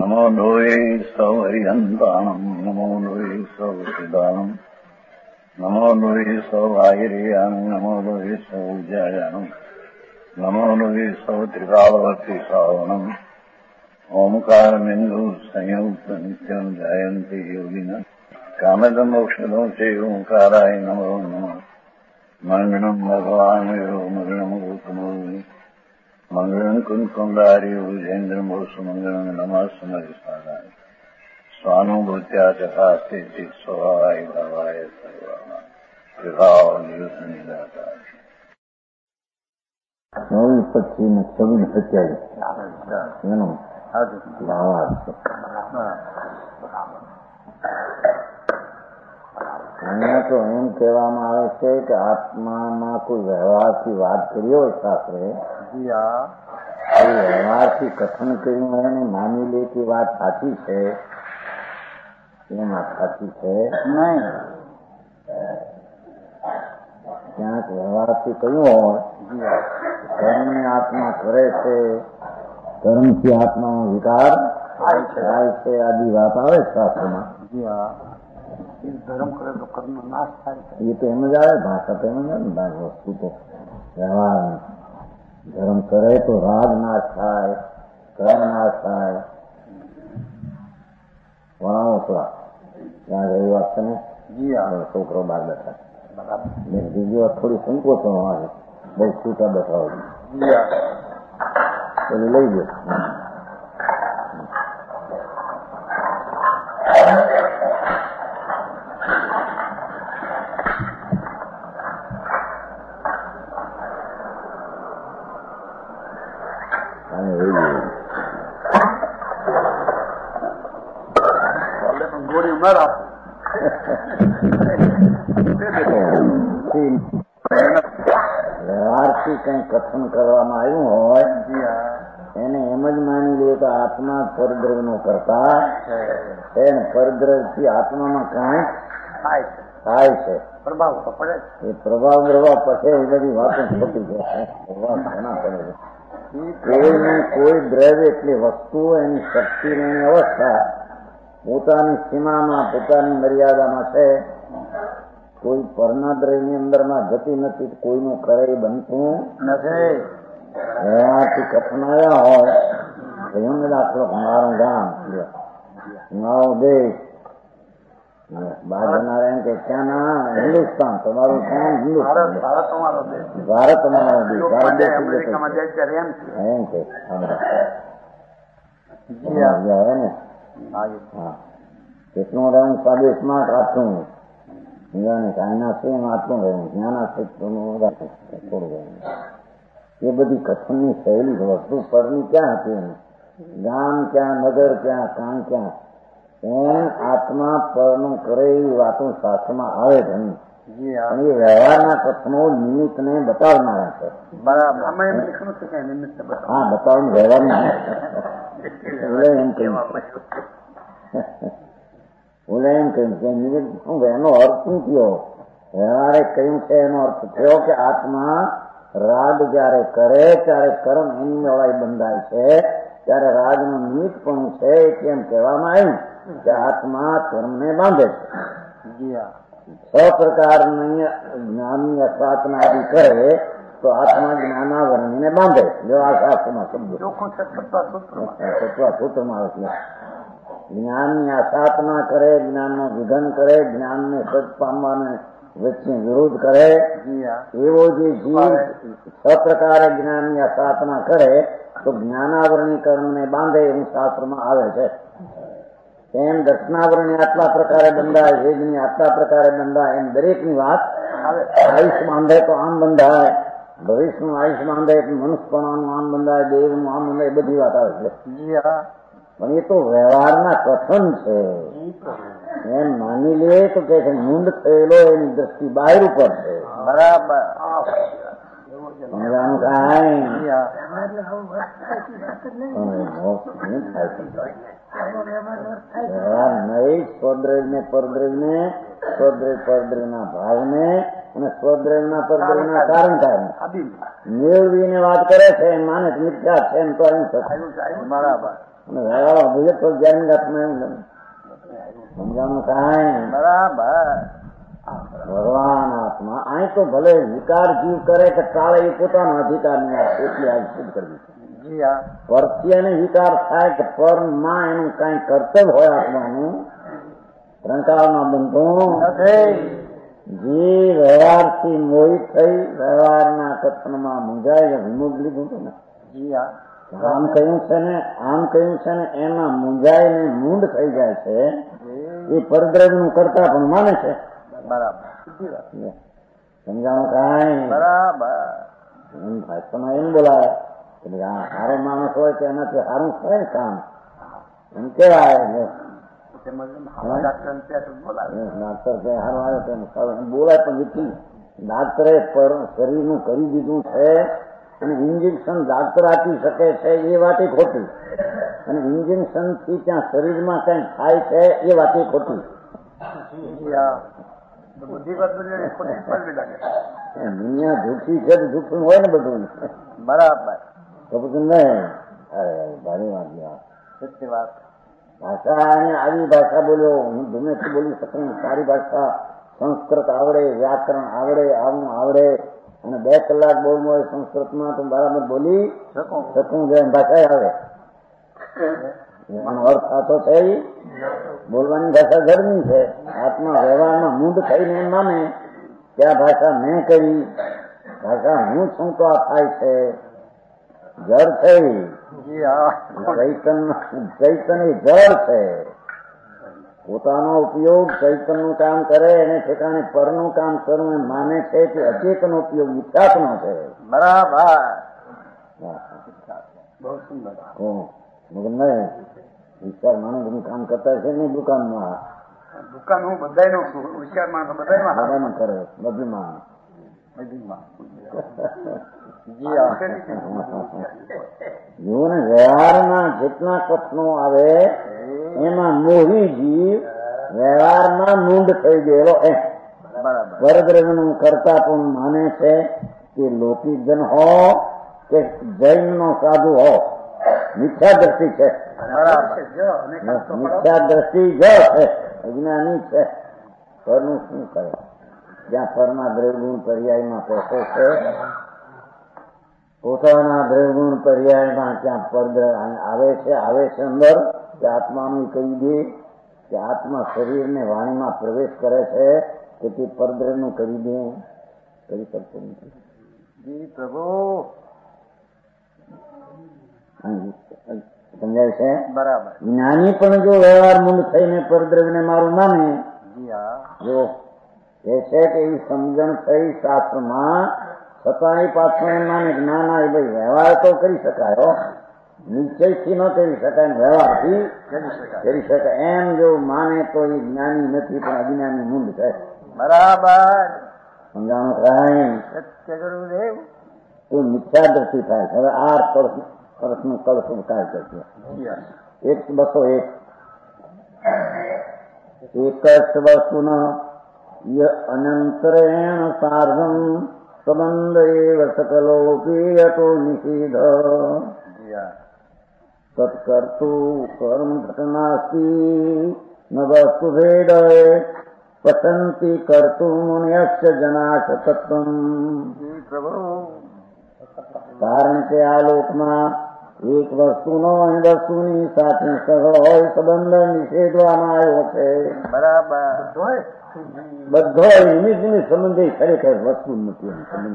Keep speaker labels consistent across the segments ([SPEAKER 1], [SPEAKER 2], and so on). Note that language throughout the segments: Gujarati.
[SPEAKER 1] નમો લોહે સૌ હરિહંતાણમ નમો લોહે સૌ સિદાનમ નમો લોહે સૌ આયર્યાણમ નમો લોહે સૌ ઉજાયાણમ નમો લોહે સૌ ત્રિકાળવર્તી શ્રાવણમ ઓમકાર બિંદુ સંયુક્ત નિત્યમ જાયંતી યોગિના કામદમ મોક્ષદો છે ઓંકારાય નમો નમઃ મંગળમ ભગવાન મંગળમ ગૌતમો મંગળમ કુંકુંડાર્યો જૈન્દ્રમો સુમંગળમ નમઃ સ્મરિસ્મરાય સ્વાનુભૂત્યા ચકાસ્તે ચિત્ત સ્વભાવાય ભાવાય સર્વાના વિભાવ નિદાતા
[SPEAKER 2] 24, 25 ને 26, 27 એનો ભાવાર્થ છે. અહીંયા તો એમ કહેવામાં આવે છે કે આત્મામાં કોઈ વ્યવહારથી વાત કરી હોય શાસ્ત્રે, એ વ્યવહારથી કથન કર્યું હોય ને માની લે કે વાત સાચી છે, એ વાત સાચી છે નહીં. ક્યાંક વ્યવહારથી કહ્યું હોય કર્મની આત્મા કરે છે, કર્મથી આત્માનો વિકાર થાય છે, આદિ વાત આવે શાસ્ત્રમાં.
[SPEAKER 3] ધર્મ કરે તો કર્મ નાશ થાય.
[SPEAKER 2] એ તો એમ જ આવે, ભાષા તો એમ જ આવે ને. વસ્તુ તો વ્યવહાર ધર્મ કરે તો રાગ નાશ થાય, કર્મ નાશ થાય. વણાવો થોડા ત્યાં ગઈ વાત છે ને, છોકરો બહાર બેઠા બીજી વાત થોડી સંકોચો આવે, બહુ છૂટા બેઠા હોય પેલી લઈ ગયો. વ્યવહારથી કઈ કથન કરવામાં આવ્યું હોય એને એમ જ માની લે તો આત્મા પરદ્રવ નો કરતા એને પરદ્રવ થી આત્મામાં કઈ થાય છે,
[SPEAKER 3] પ્રભાવ તો પડે.
[SPEAKER 2] એ પ્રભાવ પ્રભાવ પડે એ બધી વાતો ખોટી જાય. ઘણા પડે છે. કોઈ દ્રવ્ય એટલી વસ્તુ એની શક્તિ એની અવસ્થા પોતાની સીમામાં પોતાની મર્યાદામાં છે. કોઈ પરના દ્રવ્યની અંદરમાં જતી નથી, કોઈનું કરે બનતું નથી. એમાંથી કથન આવ્યા હોય એમ દાખલો મારું ગામ મારો દેશ બહાર જનાર એમ કે ક્યાં ના હિન્દુસ્તાન તમારું કામ હિન્દુસ્તાન, ભારત અમારો દેશ, એમ કે ને. હા, કેટલું રહું સ્વદેશમાં આટલું કાયના છે એમ આટલું રહ્યું, જ્ઞાના છે થોડું રહ્યું. એ બધી કથનની શૈલી વસ્તુ પરની ક્યાં હતી, ગામ ક્યાં, નગર ક્યાં, કામ ક્યાં, એમ આત્મા પરનું કરે એવી વાતો શાસ્ત્રમાં આવે છે. અને એ વ્યવહારના કથનો નિમિત્તને બતાવનારા છે. હા, બતાવવાનું વ્યવહાર એમ કહ્યું બોલે એમ કહ્યું કે નિમિત્ત શું, એનો અર્થ શું થયો? વ્યવહારે કહ્યું છે એનો અર્થ થયો કે આત્મા રાગ જયારે કરે ત્યારે કર્મ એની વળાઈ બંધાય છે, ત્યારે રાગનું નિમિત્ત પણ છે. એમ કહેવામાં આવ્યું કે આત્મા કર્મને બાંધે છે. 6 પ્રકારની જ્ઞાનની અસાધના આદિ કરે તો આત્મા જ્ઞાનાવરણીને બાંધે. જો આ શાસ્ત્રમાં શબ્દો સૂત્રમાં આવે છે. જ્ઞાનની આસાધના કરે, જ્ઞાનનો વિઘન કરે, જ્ઞાનને સજ પામવાને વચ્ચે વિરોધ કરે, એવો જે જીવ 6 પ્રકારે જ્ઞાનની આસાધના કરે તો જ્ઞાનાવરણી કર્મને બાંધે એવું શાસ્ત્રમાં આવે છે. એમ દર્શનાવરણી આટલા પ્રકારે બંધાય, વેદની આટલા પ્રકારે બંધાય, એમ દરેકની વાત આયુષ બાંધે તો આમ બંધાય, ભવિષ્યનું આયુષ બાંધે તો મનુષ્યપણાનું આમ બંધાય, દેવનું આમ બંધાય, એ બધી વાત આવે છે. પણ એ તો વ્યવહારના કથન છે. એમ માની લે તો કે મૂંડ થયેલો એની દ્રષ્ટિ બહાર ઉપર છે. બરાબર વ્યવહાર નહીં. સ્વદ્રવ્ય ને પરદ્રવ્ય ને, સ્વદ્રવ્ય પરદ્રવ્ય ના ભાવ ને અને સ્વદ્રવ્ય ના પરદ્રવ્ય ના કારણ થાય મેળવીને વાત કરે છે, માને મિથ્યા છે એમ તો અહીં બરાબર અને વ્યવહાર મુજબ તો જ્ઞાન આત્મા એમ સમજાણું કાંઈ
[SPEAKER 3] બરાબર.
[SPEAKER 2] ભગવાન આત્મા અહીં તો ભલે વિકાર જીવ કરે કે ચાલે એ પોતાનો અધિકારની વાત એટલી આ સિદ્ધ કરવી છે.
[SPEAKER 3] જી હા.
[SPEAKER 2] પરથી એને વિકાર થાય કે પરમાં એનું કઈ કર્તવ્ય હોય આત્માનું ત્રણકાળમાં બનતું જે વ્યવહારથી મોહિત થઈ વ્યવહારના કથનમાં મૂંઝાય વિમુખ લીધું હતું ને.
[SPEAKER 3] જી હા.
[SPEAKER 2] આમ કહ્યું છે ને એમાં મૂંઝાઈને મૂંડ થઈ જાય છે એ પરદ્રવ્યનું કરતા પણ માને છે.
[SPEAKER 3] બરાબર.
[SPEAKER 2] સમજાણું કાંઈ
[SPEAKER 3] બરાબર.
[SPEAKER 2] એમ ભાષામાં એમ બોલાય કે સારો માણસ હોય તો એનાથી સારું થાય ને કામ એમ કેવાય. ડાક્ટર કે સારું આવે તો બોલાય પણ નથી. ડાક્ટરે શરીરનું કરી દીધું છે અને ઇન્જેક્શન ડાક્ટર આપી શકે છે એ વાતે ખોટી, અને ઇન્જેક્શન થી ત્યાં શરીરમાં કઈ થાય છે એ વાતે ખોટી. દુનિયા જૂઠી છે તો જૂઠું હોય ને બધું.
[SPEAKER 3] બરાબર.
[SPEAKER 2] તો બધું નહીં. અરે ભારી વાત
[SPEAKER 3] સત્ય વાત.
[SPEAKER 2] ભાષા અને આવી ભાષા બોલ્યો હું ગમેથી બોલી શકું. સારી ભાષા સંસ્કૃત આવડે, વ્યાકરણ આવડે, આવું આવડે અને 2 કલાક બોલવું હોય સંસ્કૃતમાં તો બરાબર બોલી શકું જેમ ભાષા આવે. એનો અર્થ થતો છે બોલવાની ભાષા ગરમી છે. આત્મા વ્યવહારમાં મૂંડ થઈને એમ માને કે આ ભાષા મેં કરી, ભાષા હું છું તો આ થાય છે. જળ થઈ ચૈતન એ જળ છે. પોતાનો ઉપયોગ ચૈતનનું કામ કરે એને ઠેકાણે પરનું કામ કરવું એમ માને છે કે અચેતનો ઉપયોગ મિથ્યાત્મનો છે.
[SPEAKER 3] બરાબર. બહુ સુંદર.
[SPEAKER 2] નહીં વિચાર માણસ બધું કામ કરતા છે ને દુકાનમાં.
[SPEAKER 3] દુકાન હું બધાનો છું. વિચાર માણસ બધામાં
[SPEAKER 2] કરે બધીમાં. જુઓ ને વ્યવહારના જેટલા કથનો આવે એમાં મોહી જીવ વ્યવહારમાં મૂંડ થઈ ગયેલો એમ પરદ્રવ્યનું કરતા પણ માને છે કે લૌકિક જન હો કે જૈન નો સાધુ હો મિથ્યા દ્રષ્ટિ છે. મિથ્યા દ્રષ્ટિ જ છે, અજ્ઞાની છે. પરનું શું કરે? જ્યાં પરના દ્રવ્યગુણ પર્યાયમાં પેસો છે, પોતાના દ્રવ્યગુણ પર્યાયમાં ત્યાં પરદ્રવ્ય આવે છે અંદર કે આત્માનું કહી દે કે આત્મા શરીરને વાણીમાં પ્રવેશ કરે છે કે તે પરદ્રવ્યનું કરી દે, કરી શકતો નથી.
[SPEAKER 3] જી પ્રભુ
[SPEAKER 2] સમજાય છે?
[SPEAKER 3] બરાબર.
[SPEAKER 2] જ્ઞાની પણ જો વ્યવહાર મૂળ થઈને પરદ્રવ્યને મારું માને જો એ છે કે એ સમજણ થઈ શાસ્ત્રમાં છતાં પાછળ એમ માને કે ના ના એ ભાઈ વ્યવહાર તો કરી શકાય, નિશ્ચયથી ન કરી શકાય, વ્યવહારથી કરી શકાય એમ જો માને તો એ જ્ઞાની નથી પણ અજ્ઞાની મૂંડ છે.
[SPEAKER 3] બરાબર.
[SPEAKER 2] સમજાણું થાય
[SPEAKER 3] સત્ય ગુરુદેવ.
[SPEAKER 2] એ મિથ્યા દ્રષ્ટિ થાય છે. હવે 8 વર્ષનું કળશું કાય કરશે 102 એક વસ્તુન અનંતરેણ સાર્ધમ સંબંધ એવ સકલોપી યતો નિષેધ તત્કર્તુ કર્મ ઘટનાસ્તિ ન વસ્તુ ભેદ પસંતિ કર્તું મુનિયસ્ય જનાશ તત્વમ. કારણ કે આ લોકમાં એક વસ્તુનો અન્ય વસ્તુની સાથે સગળ હોય સંબંધ નિષેધવામાં આવ્યો છે.
[SPEAKER 3] બરાબર.
[SPEAKER 2] બધો નિમિત્ત સંબંધી ખરેખર વસ્તુ નથી. સંબંધ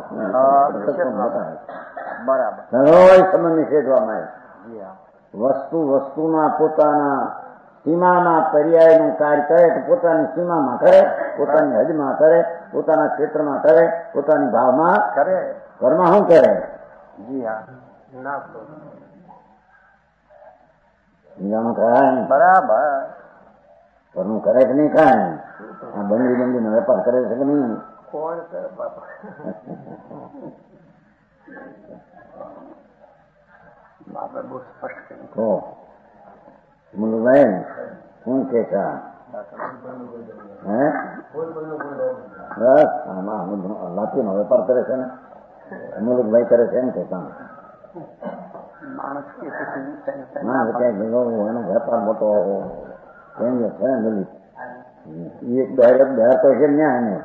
[SPEAKER 3] બરાબર.
[SPEAKER 2] સગળ સંબંધ નિષેધવામાં આવ્યો. વસ્તુના પોતાના સીમામાં પર્યાયનું કાર્ય કરે તો પોતાની સીમામાં કરે, પોતાની હદમાં કરે, પોતાના ક્ષેત્રમાં કરે, પોતાની ભાવમાં
[SPEAKER 3] કરે.
[SPEAKER 2] ઘરમાં શું કરે?
[SPEAKER 3] જી હા.
[SPEAKER 2] બરાબર. ઘરનું કરે કે નહીં? કાંઈ આ બંદીનો વેપાર કરે છે કે નહીં?
[SPEAKER 3] કોણ કરે બાપા? બાપા બહુ સ્પષ્ટ કર્યું.
[SPEAKER 2] મુલુભાઈ શું કે છે? બસ આમાં લાતીનો વેપાર કરે છે ને મુલુકભાઈ કરે છે એમ કે કામ
[SPEAKER 3] માણસ કે
[SPEAKER 2] એનો વેપાર મોટો એની છે નવી એક બહાર તો છે ન્યા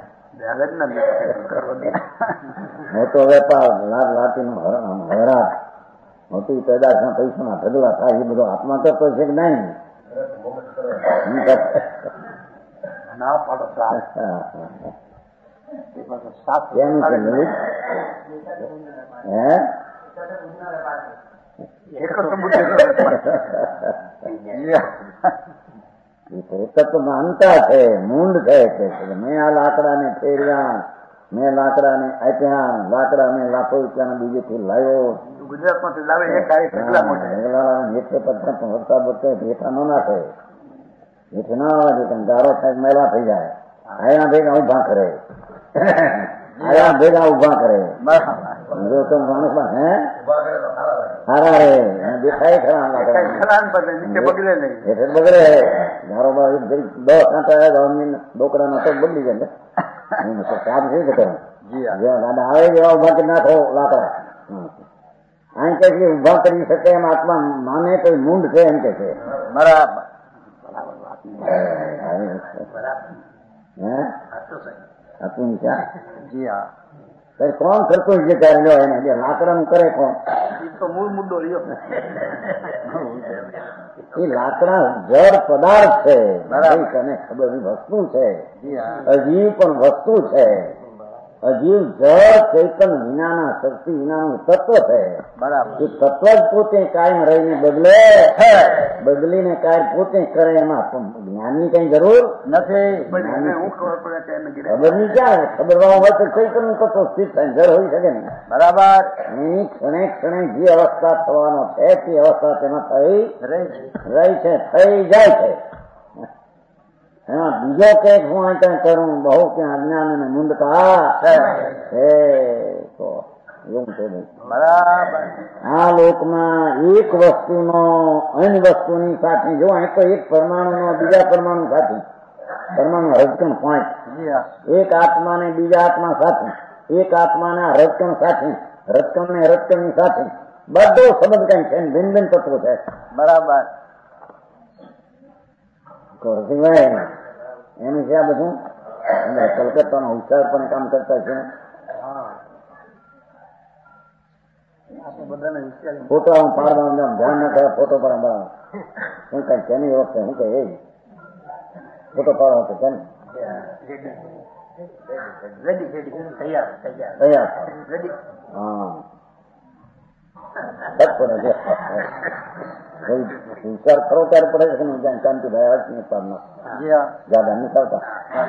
[SPEAKER 2] મોટો વેપાર લાતી નો હરાટ મોટી પેદાશના પૈસાના ઢગલા થાય એ બધો આત્મા કરતો છે કે નહીં
[SPEAKER 3] ના પાડો
[SPEAKER 2] એનું છે નવી હે તત્વ માનતા છે મૂંડ છે કે મેં આ લાકડાને ફેર્યા મેં લાકડાને આપ્યા લાકડા મેં લાખો રૂપિયાના બીજેથી લાવ્યો
[SPEAKER 3] ગુજરાતમાંથી લાવે
[SPEAKER 2] વરસાદ વખતે ભેઠા ન નાખે ભેઠ ના આવે છે ગારો થાય મેલા થઈ જાય આયા ભેગા ઉભા કરે આયા ભેગા ઉભા કરે જો તો માણસમાં હે સારા રે દેખાય ખરા
[SPEAKER 3] બગડે નહીં
[SPEAKER 2] બગડે ગારો બાર 10 કાંટા ડોકરાના તો બદલી જાય કામ છે કે દાદા આવે જેવા ઉભા કરી નાખો લાકડા અહીં કે ઉભા કરી શકે એમ આત્મા માને તો મૂંડ છે એમ કે છે
[SPEAKER 3] બરાબર
[SPEAKER 2] હતું જી હા કોણ કરતો જે કાર્ય લો એને લાકડાનું કરે કોણ
[SPEAKER 3] તો મૂળ મુદ્દો રહ્યો
[SPEAKER 2] એ લાકડા જળ પદાર્થ છે તને ખબર વસ્તુ છે અજીવ પણ વસ્તુ છે અજીવ જળ ચૈતન વિનાના શક્તિ વિનાનું તત્વ છે બરાબર એ તત્વ જ પોતે કાયમ રહીને બદલીને કાયમ પોતે કરે એમાં જ્ઞાનની કઈ જરૂર નથી ખબર ની ક્યાં ખબર હોય તો ચૈતન તત્વ સ્થિત થાય જળ હોઈ શકે ને બરાબર એની ક્ષણે ક્ષણે જે અવસ્થા થવાનો છે તે અવસ્થા તેમાં થઈ રહી છે થઈ જાય છે એમાં બીજો કઈક હું અહીં કરું બહુ ક્યાં અજ્ઞાન અને મૂંડતા એવું છે બરાબર આ લોકમાં એક વસ્તુનો અન્ય વસ્તુની સાથે જો અહીં તો એક પરમાણુનો બીજા પરમાણુ સાથે પરમાણુ રજકણ પોઈન્ટ એક આત્મા ને બીજા આત્મા સાથે એક આત્માના રજકણ સાથે રજકણ ને રજકણની સાથે બધો સંબંધ કઈ છે ભિન્ન ભિન્ન તત્વો છે બરાબર એનું છે આ બધું કલકત્તાનો ઉચ્ચાર પણ કામ કરતા છે ફોટો પાડવાનું ધ્યાન ના કરે ફોટો પર શું કઈ કેની વખતે શું કઈ એ ફોટો પાડવા તો કેમ તૈયાર હા વિચાર ખરો ત્યારે પડે છે ને શાંતિભાઈ અર્થ ને પાડના જ્યાદા નીકળતા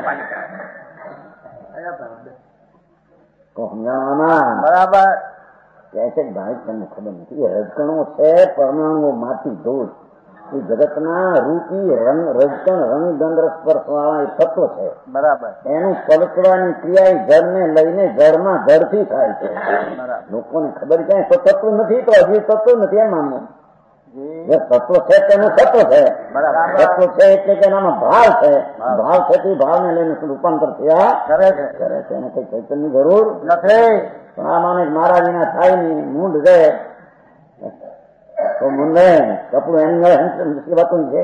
[SPEAKER 2] સમજાવવાના બરાબર કે ભાઈ તમને ખબર નથી રજકણો છે પરમાણુઓ માંથી દૂર એ જગતના રૂપી રજકણ રંગ ગંધ સ્પર્શ વાળા એ તત્વ છે બરાબર એનું પલટવાની ક્રિયા જળને લઈને જળમાં જળથી થાય છે લોકોને ખબર ક્યાંય તો તત્વ નથી તો હજી તત્વ નથી એમ માનવું જે તત્વ છે તેનું તત્વ છે તત્વ છે એટલે કે એનામાં ભાવ છે ભાવ છે તે ભાવને લઈને રૂપાંતર થયા કરે છે એને કઈ ચૈતન્યની જરૂર નથી પણ આ માને મારા વિના થાય નહીં મૂંડ છે તો મૂંડે કપડું એની મુશ્કેલાતું છે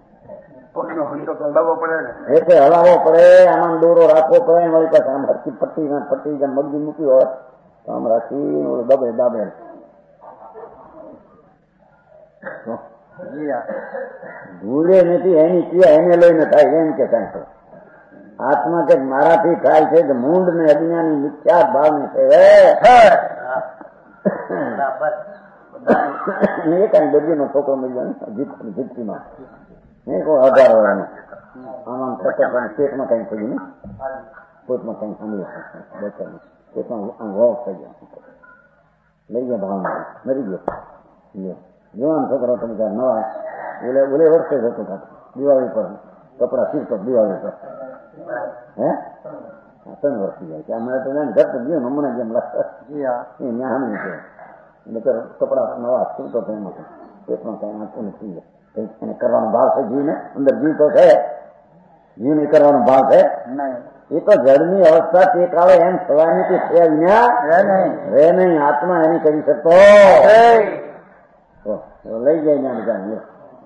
[SPEAKER 2] એટલે હલાવવો પડે આમાં દોરો રાખવો પડે વળી પાસે આમ હરકી પટ્ટી જેમ મગજી મૂકી હોય તો આમ રાખી દાબે ભૂલે નથી એની ક્રિયા એને લઈને થાય એમ કે કઈ આત્મા કે મારાથી થાય છે કે મૂંડ ને અજ્ઞાની મિથ્યા ભાવ ને છે એ કઈ દરિયો નો છોકરો મળ્યો જીપસીમાં નહીં કોઈ 18 વર્ષનો આમ પેટમાં કઈ થયું ને પેટમાં કઈ સાંભળ્યું પેટમાં વોક થઈ ગયો લઈ ગયા ભાવના મરી ગયો જવાન છોકરો તમે નવા ઓલે વર્ષે જતો થતો દિવાળી પર કપડા સીવતો દિવાળી પર હે 3 વર્ષથી જાય છે અમે તો ઘર તો ગયો હમણાં જેમ લાગતો ત્યાં છે એટલે કપડા નવા સીવતો હતો એમાં પેટમાં કઈ આંખું થઈ જાય એને કરવાનો ભાવ છે જીવને અંદર જીવ તો છે જીવને કરવાનો ભાવ છે એ તો જળની અવસ્થા તે કાળે એમ થવાની કે રે નહીં આત્મા એની કરી શકતો લઈ જાય ને બધા લઈ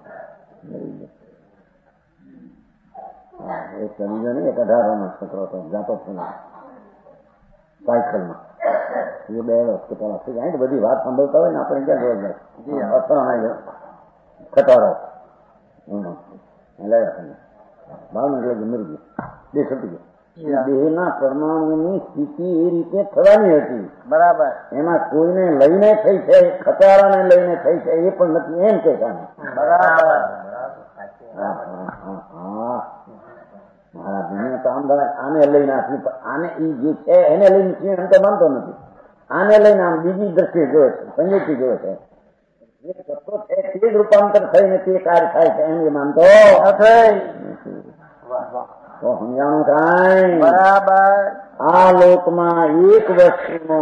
[SPEAKER 2] જાય. એક સમજો નહીં, એક 18 નો છોકરો હતો, જાતો સાયકલમાં. એ 2 હોસ્પિટલ આપી જાય. બધી વાત સાંભળતા હોય ને આપણે ક્યાં જોવા જાય ખટારો ભાવનગર મરી ગયું, બે છૂટી ગયું. દેહના પરમાણુની સ્થિતિ એ રીતે થવાની હતી. બરાબર. એમાં કોઈને લઈને થઈ છે, ખટારાને લઈને થઈ છે એ પણ નથી, એમ કે બરાબર. મારા દુનિયા તો આમ આને લઈને આને ઈ જે છે એને લઈને છે એમ તો માનતો નથી. આને લઈને આમ બીજી દ્રષ્ટિએ જોવે છે, સંગીતથી જોવે છે. જે તત્વો છે તે જ રૂપાંતર થઈને તે કાર્ય થાય છે એમ એ માનતો તો સમજાણું કાંઈ. બરાબર. આ લોકમાં એક વસ્તુનો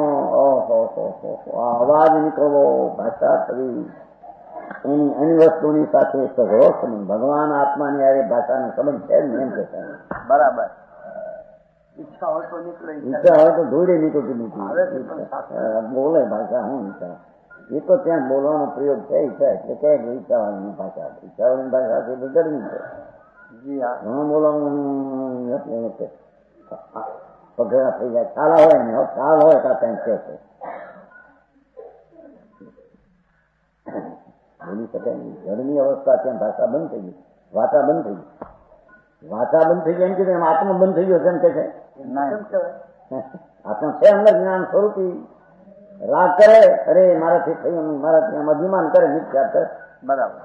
[SPEAKER 2] અવાજ નીકળવો, ભાષા થવી, એની વસ્તુની સાથે સગો સંબંધ. ભગવાન આત્માની આવે ભાષાનો સંબંધ છે ને એમ કે બરાબર. ઈચ્છા હોય તો ધોળે નીકળતી નથી, બોલે ભાષા હું ઈચ્છા એ તો ત્યાં બોલવાનો પ્રયોગ છે. ઈચ્છા એટલે કે ઈચ્છાવાળીની ભાષા, ઈચ્છાવાળીની ભાષા છે તો ગરમી છે. ઘણું બોલવાનું પગડા થઈ જાય, ચાલા હોય ને ચાલ હોય તો કઈ છે બોલી શકે નહીં. ઘરની અવસ્થા ત્યાં ભાષા બંધ થઈ ગઈ, વાચા બંધ થઈ ગઈ. વાચા બંધ થઈ ગઈ એમ કીધું, એમ આત્મા બંધ થઈ ગયો છે એમ કે છે. આત્મા છે અંદર જ્ઞાન સ્વરૂપી. રાગ કરે, અરે મારાથી થયું, મારાથી આમ અભિમાન કરે, મિથ્યા કરે. બરાબર.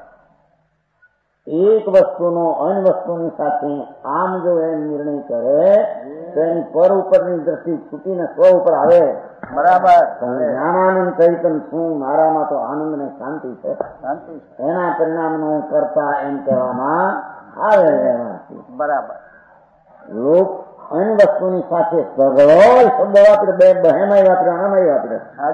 [SPEAKER 2] એક વસ્તુનો અન્ય વસ્તુની સાથે આમ જો એ નિર્ણય કરે તો એની પર ઉપરની દ્રષ્ટિ છૂટીને સ્વ ઉપર આવે. બરાબર. જ્ઞાનાનંદ ચૈતન છું, મારામાં તો આનંદ ને શાંતિ છે, એના પરિણામનું કરતા એમ કહેવામાં આવે. બરાબર. લોક અન્ય વસ્તુની સાથે સગળો શબ્દ વાપરે, બે બહેમાઈ વાપરે, અનામાઈ વાપરે.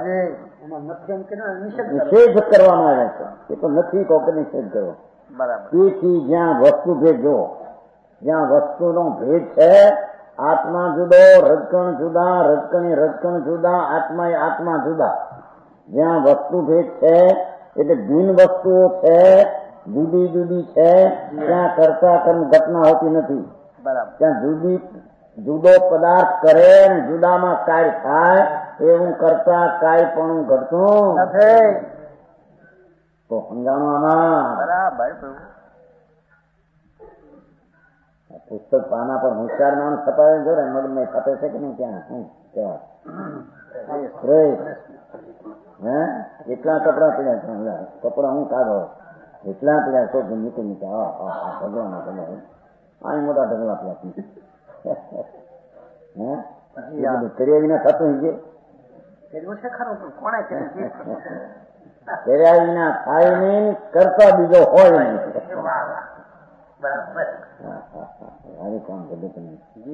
[SPEAKER 2] નિષેધ કરવામાં આવે છે. એ તો નથી તો નિષેધ કરવો. તેથી જ્યાં વસ્તુ ભેદ જો, જ્યાં વસ્તુનો ભેદ છે, આત્મા જુદો, રજકણ જુદા, રજકણ જુદા, આત્મા એ આત્મા જુદા. જ્યાં વસ્તુ ભેદ છે એટલે ભિન્ન વસ્તુઓ છે, જુદી જુદી છે, ત્યાં કરતા કર્મ ઘટના હોતી નથી. ત્યાં જુદો પદાર્થ કરે અને જુદામાં કાર્ય થાય એવું કરતા કાંઈ પણ ઘટતું નથી. તો સમજાણવામાં બરાબર. પુસ્તક પાના પર હોશિયાર માણસ છપાવે જો મગજ છપે છે કે નહીં? ત્યાં શું કેવા એટલા કપડા પડ્યા, કપડા હું કાઢો એટલા પડ્યા તો નીકળી નીકળે. ભગવાન આ મોટા ઢગલા પડ્યા કર્યા વિના થતું છે. કર્યા વિના થાય નહીં, કરતા બીજો હોય નહીં. કામ બધું તમે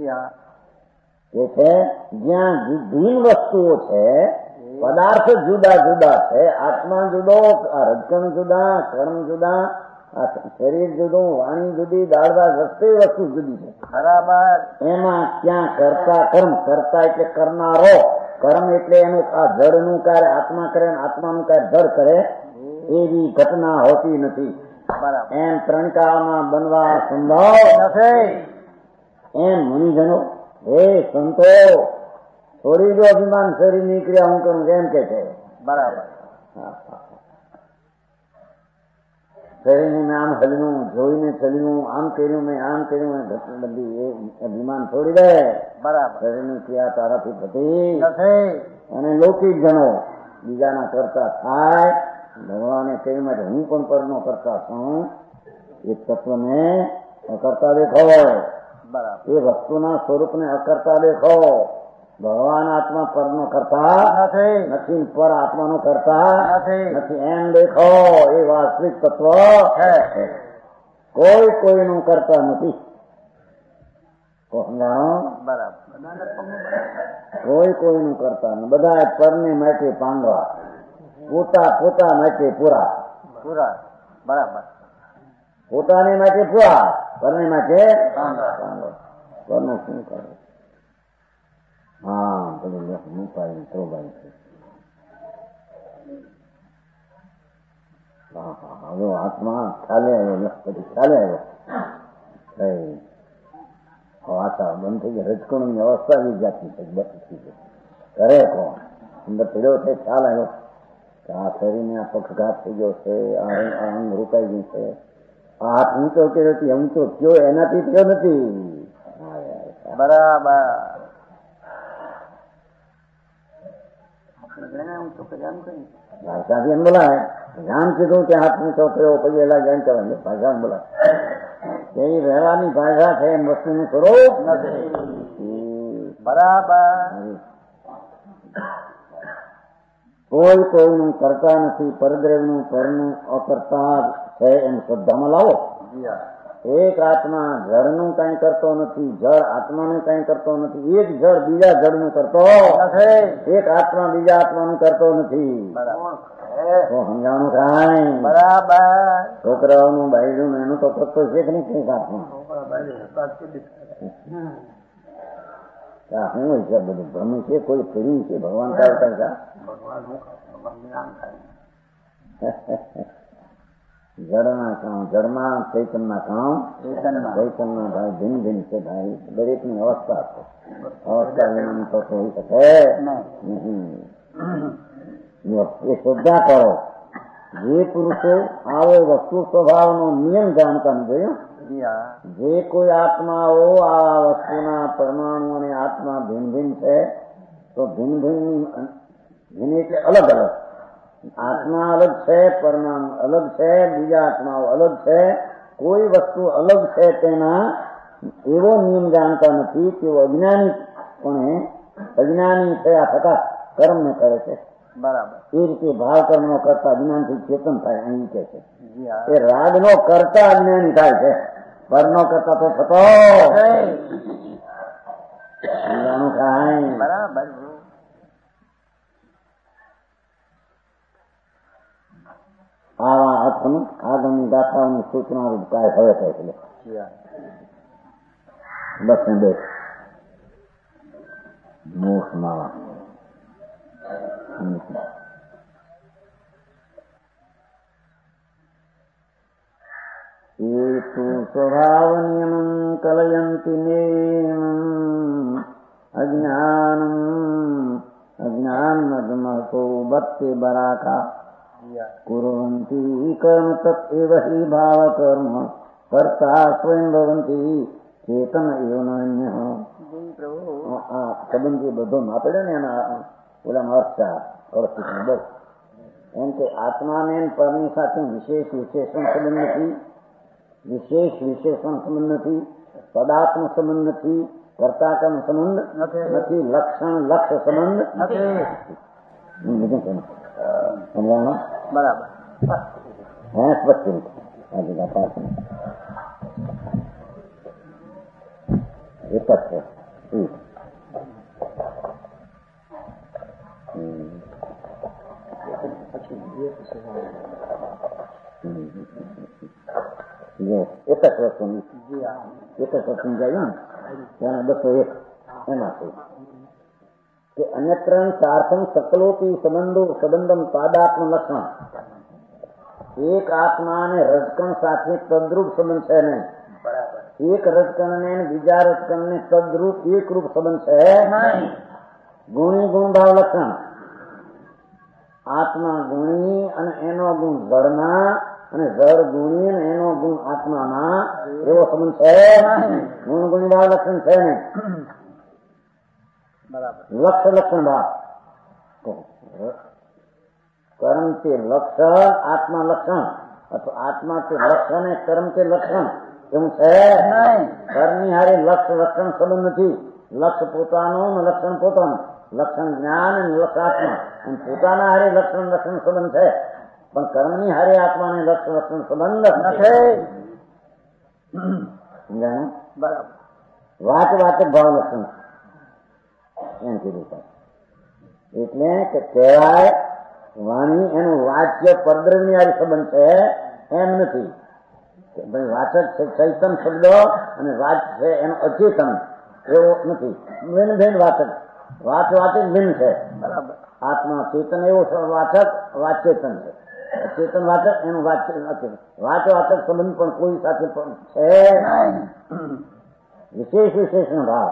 [SPEAKER 2] એ છે જ્યાં ભિન્ન વસ્તુઓ છે, પદાર્થ જુદા જુદા છે, આત્મા જુદો, રજકણ જુદા, કર્મ જુદા, શરીર જુદું, વાણી જુદી, દાળદા વસ્તુ વસ્તુ જુદી છે. બરાબર. એમાં ક્યાં કરતા કર્મ, કરતા એટલે કરનારો, કર્મ એટલે એનું આ જડનું કાર્ય આત્મા કરે, આત્માનું કાર્ય જડ કરે, એવી ઘટના હોતી નથી. એમ ત્રણકાળમાં બનવા સંભવ નથી. એમ મુનિજનો, હે સંતો, થોડી જો અભિમાન શરીર નીકળ્યા હું કરું એમ કે છે. બરાબર. શરીરને મેં આમ હલ્યું, જોઈને ચલ્યું, આમ કર્યું, મેં આમ કર્યું, બધી એ અભિમાન છોડી દે. બરાબર. શરીરની ક્રિયા તારાથી થતી નથી. અને લૌકિક જનો બીજાના કરતા થાય, ભગવાને કહ્યું માટે હું પણ પરનો કરતા છું, એ તત્વને અકર્તા દેખો. બરાબર. એ વસ્તુના સ્વરૂપને અકર્તા દેખો. ભગવાન આત્મા પરનો કરતા નથી, પર આત્માનો કરતા નથી, એમ દેખો. એ વાસ્તવિક તત્વ છે. કોઈ કોઈનું કરતા નથી. બરાબર. કોઈ કોઈનું કરતા નથી. બધા પરને માટે પાંગવા, પોતા માટે પૂરા. બરાબર. પોતાને માટે પૂરા, પરને માટે પાંગવા. પરનું શું કરે? હા, પેલું મુપાઈ પ્રોબાઈ છે. હવે આત્મા ખ્યાલે આવ્યો, પછી ખ્યાલે આવ્યો, વાતા બંધ થઈ ગયા. રજકણની અવસ્થા એ જાતની થઈ ગઈ. કરે કોણ અંદર પીડ્યો છે, ખ્યાલ આવ્યો કે આ શરીરને આ પક્ષઘાત થઈ ગયો છે, આ અંગ રોકાઈ ગયું છે, આ હાથ ઊંચો કર્યો હતી, ઊંચો થયો એનાથી થયો નથી.
[SPEAKER 3] બરાબર.
[SPEAKER 2] ભાષાથી એમ બોલાય, જાણ કીધું કે હાથ ઊંચો કર્યો, પછી એલા જાણ કરવાનું ભાષા બોલાય. એ રહેવાની ભાષા છે, એમ વસ્તુનું સ્વરૂપ નથી.
[SPEAKER 3] બરાબર.
[SPEAKER 2] કોઈ કોઈનું કરતા નથી, પરદ્રવ્યનું પરનું અકર્તા છે એમ શ્રદ્ધામાં લાવો. એક આત્મા જળનું કઈ કરતો નથી, જળ આત્માનું કઈ કરતો નથી, એક જળ બીજા જળનું કરતો નથી, એક આત્મા બીજા આત્માનું કરતો નથી. તો સમજાવવાનું કાંઈ
[SPEAKER 3] બરાબર.
[SPEAKER 2] છોકરાઓનું બાયડું એનું તો કરતો છે કે નહીં કઈક આત્મા. શું હોય છે બધું ભ્રમ છે, કોઈ ફેરી છે, ભગવાન કરતા જળના કામ જળમાં, ચૈતનના કામ ચૈતનના ભાઈ ભિન્ન ભિન્ન છે ભાઈ, દરેકની અવસ્થા છે. અવસ્થા વિનાની તો હોઈ શકે નહીં. એ શ્રદ્ધા કરો. જે પુરુષે આવો વસ્તુ સ્વભાવનો નિયમ જાણતા નથી, જે કોઈ આત્માઓ આ વસ્તુના પરમાણુ અને આત્મા ભિન્ન ભિન્ન છે, તો ભિન્ન ભિન્ન એટલે અલગ અલગ. આત્મા અલગ છે, પરમાણુ અલગ છે, બીજા આત્માઓ અલગ છે, કોઈ વસ્તુ અલગ છે તેના એવો નિયમ જાણતા નથી. તેઓ અજ્ઞાની પણ અજ્ઞાની થયા છતાં કર્મને કરે છે.
[SPEAKER 3] બરાબર.
[SPEAKER 2] એ રીતે ભાવ કર્મ કરતા અજ્ઞાનથી ચેતન થાય અહીં કે છે. એ રાગ નો કરતા અજ્ઞાની થાય છે, પર નો કરતા તો થતો કાંઈ.
[SPEAKER 3] બરાબર.
[SPEAKER 2] આવા અર્થનું આગળની ગાથાઓની સૂચના કાય હવે થાય છે. બસ ને બેસ મોક્ષમાં એ તુ સ્વભાવ નિયમં કલયંતિ નેમ અજ્ઞાનમદમહતો બત્તે બરાકા કુર્વંતી કર્મ તત્એવ હિ ભાવ કર્મ કર્તા સ્વયં ભવંતી ચેતન એવ નાન્ય. આ સંબંધ જે બધો ના પડે ને એના ઓલા અર્થ બસ એમ કે આત્માને પરની સાથે વિશેષ વિશેષણ સંબંધ નથી, વિશેષ વિશેષણ સંબંધ નથી, પદાર્થનો સંબંધ નથી, કર્તાકર્મ સંબંધ નથી, લક્ષણ લક્ષ્ય સંબંધ નથી. સમજાણો?
[SPEAKER 3] બરાબર.
[SPEAKER 2] હા, સ્પષ્ટ આજે ગાતા એક જ છે. એક જ વસ્તુ સમજાયું ને ત્યાં 201 એમાં છે કે અન્યત્ર સાર્થમ સકલોપી સંબંધમ તાદાત્મ લક્ષણ. એક આત્મા અને રજકણ સાથે તદ્રુપ સંબંધ છે નહીં. એક રજકણ ને બીજા રજકણ ને તદ્રુપ એકરૂપ સંબંધ છે. ગુણી ગુણભાવ લક્ષણ. આત્મા ગુણી અને એનો ગુણ જળના, અને જળ ગુણી અને એનો ગુણ આત્માના, એવો સંબંધ છે. ગુણ ગુણભાવ લક્ષણ છે નહીં. લક્ષ લક્ષણ ભાવ કર્મ તે લક્ષણ, આત્મા લક્ષણ, અથવા આત્મા તે લક્ષણ એ કર્મ તે લક્ષણ એવું છે. કર્મની હારે લક્ષ લક્ષણ સંબંધ નથી. લક્ષ પોતાનું, લક્ષણ પોતાનું, લક્ષણ જ્ઞાન અને લક્ષ આત્મા, અને પોતાના હારે લક્ષણ લક્ષણ સંબંધ છે, પણ કર્મની હારે આત્માને લક્ષ લક્ષણ સંબંધ નથી. બરાબર. વાચ વાચક ભાવ લક્ષણ એમ કીધું છે. એટલે કે કહેવાય વાણી એનું વાચ્ય પરદ્રવ્યની હારે સંબંધ છે એમ નથી. ભાઈ વાચક છે ચૈતન શબ્દ અને વાચ છે એનું અચેતન, એવો નથી. ભિન્ન ભિન્ન વાચક, વાચક ભિન્ન છે. બરાબર. આત્મા ચેતન એવો વાચક વાચેતન છે. ચેતન વાચક એનું વાચક વાચક સંબંધ પણ કોઈ સાથે પણ છે વિશેષ વિશેષણ ભાવ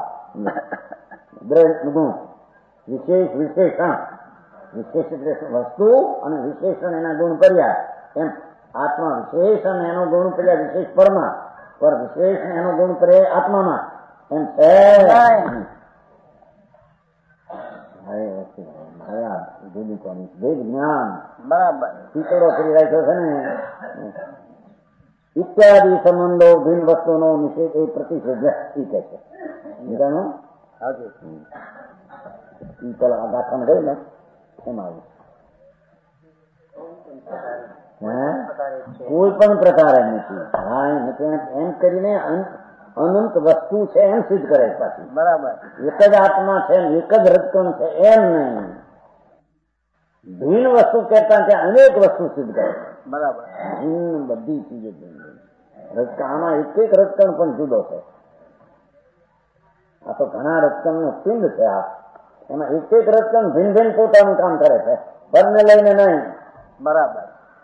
[SPEAKER 2] ગુણ વિશેષ વિશેષણ વિશેષ એટલે વસ્તુ અને વિશેષણ એના ગુણ કર્યા એમ આત્મા વિશેષ અને એનો ગુણ કર્યા વિશેષ પરમાં પર વિશેષ એનો ગુણ કરે આત્મામાં એમ છે જ્ઞાન બરાબર ચીતડો કરી રાખ્યો છે ને ઇત્યાદિ સંબંધો ભિન્ન વસ્તુનો નિષેધ એ પ્રતિષેધ એ કહે છે દાખલ ગઈ ને એમાં કોઈ પણ પ્રકારે નથી એમ કરીને અનંત વસ્તુ છે એમ સિદ્ધ કરે પાછી બરાબર એક જ આત્મા છે એક જ રજકણ છે એમ નહીં ભિન્ન વસ્તુ કહેતા કે અનેક વસ્તુ સિદ્ધ કરે બરાબર ભિન્ન બધી ચીજો રજકણ આમાં એક એક રજકણ પણ જુદો છે આ તો ઘણા રજકણ નો પિંડ છે આ એમાં એક એક રજકણ ભિન્ન ભિન્ન પોતાનું કામ કરે છે પરને લઈને નહીં બરાબર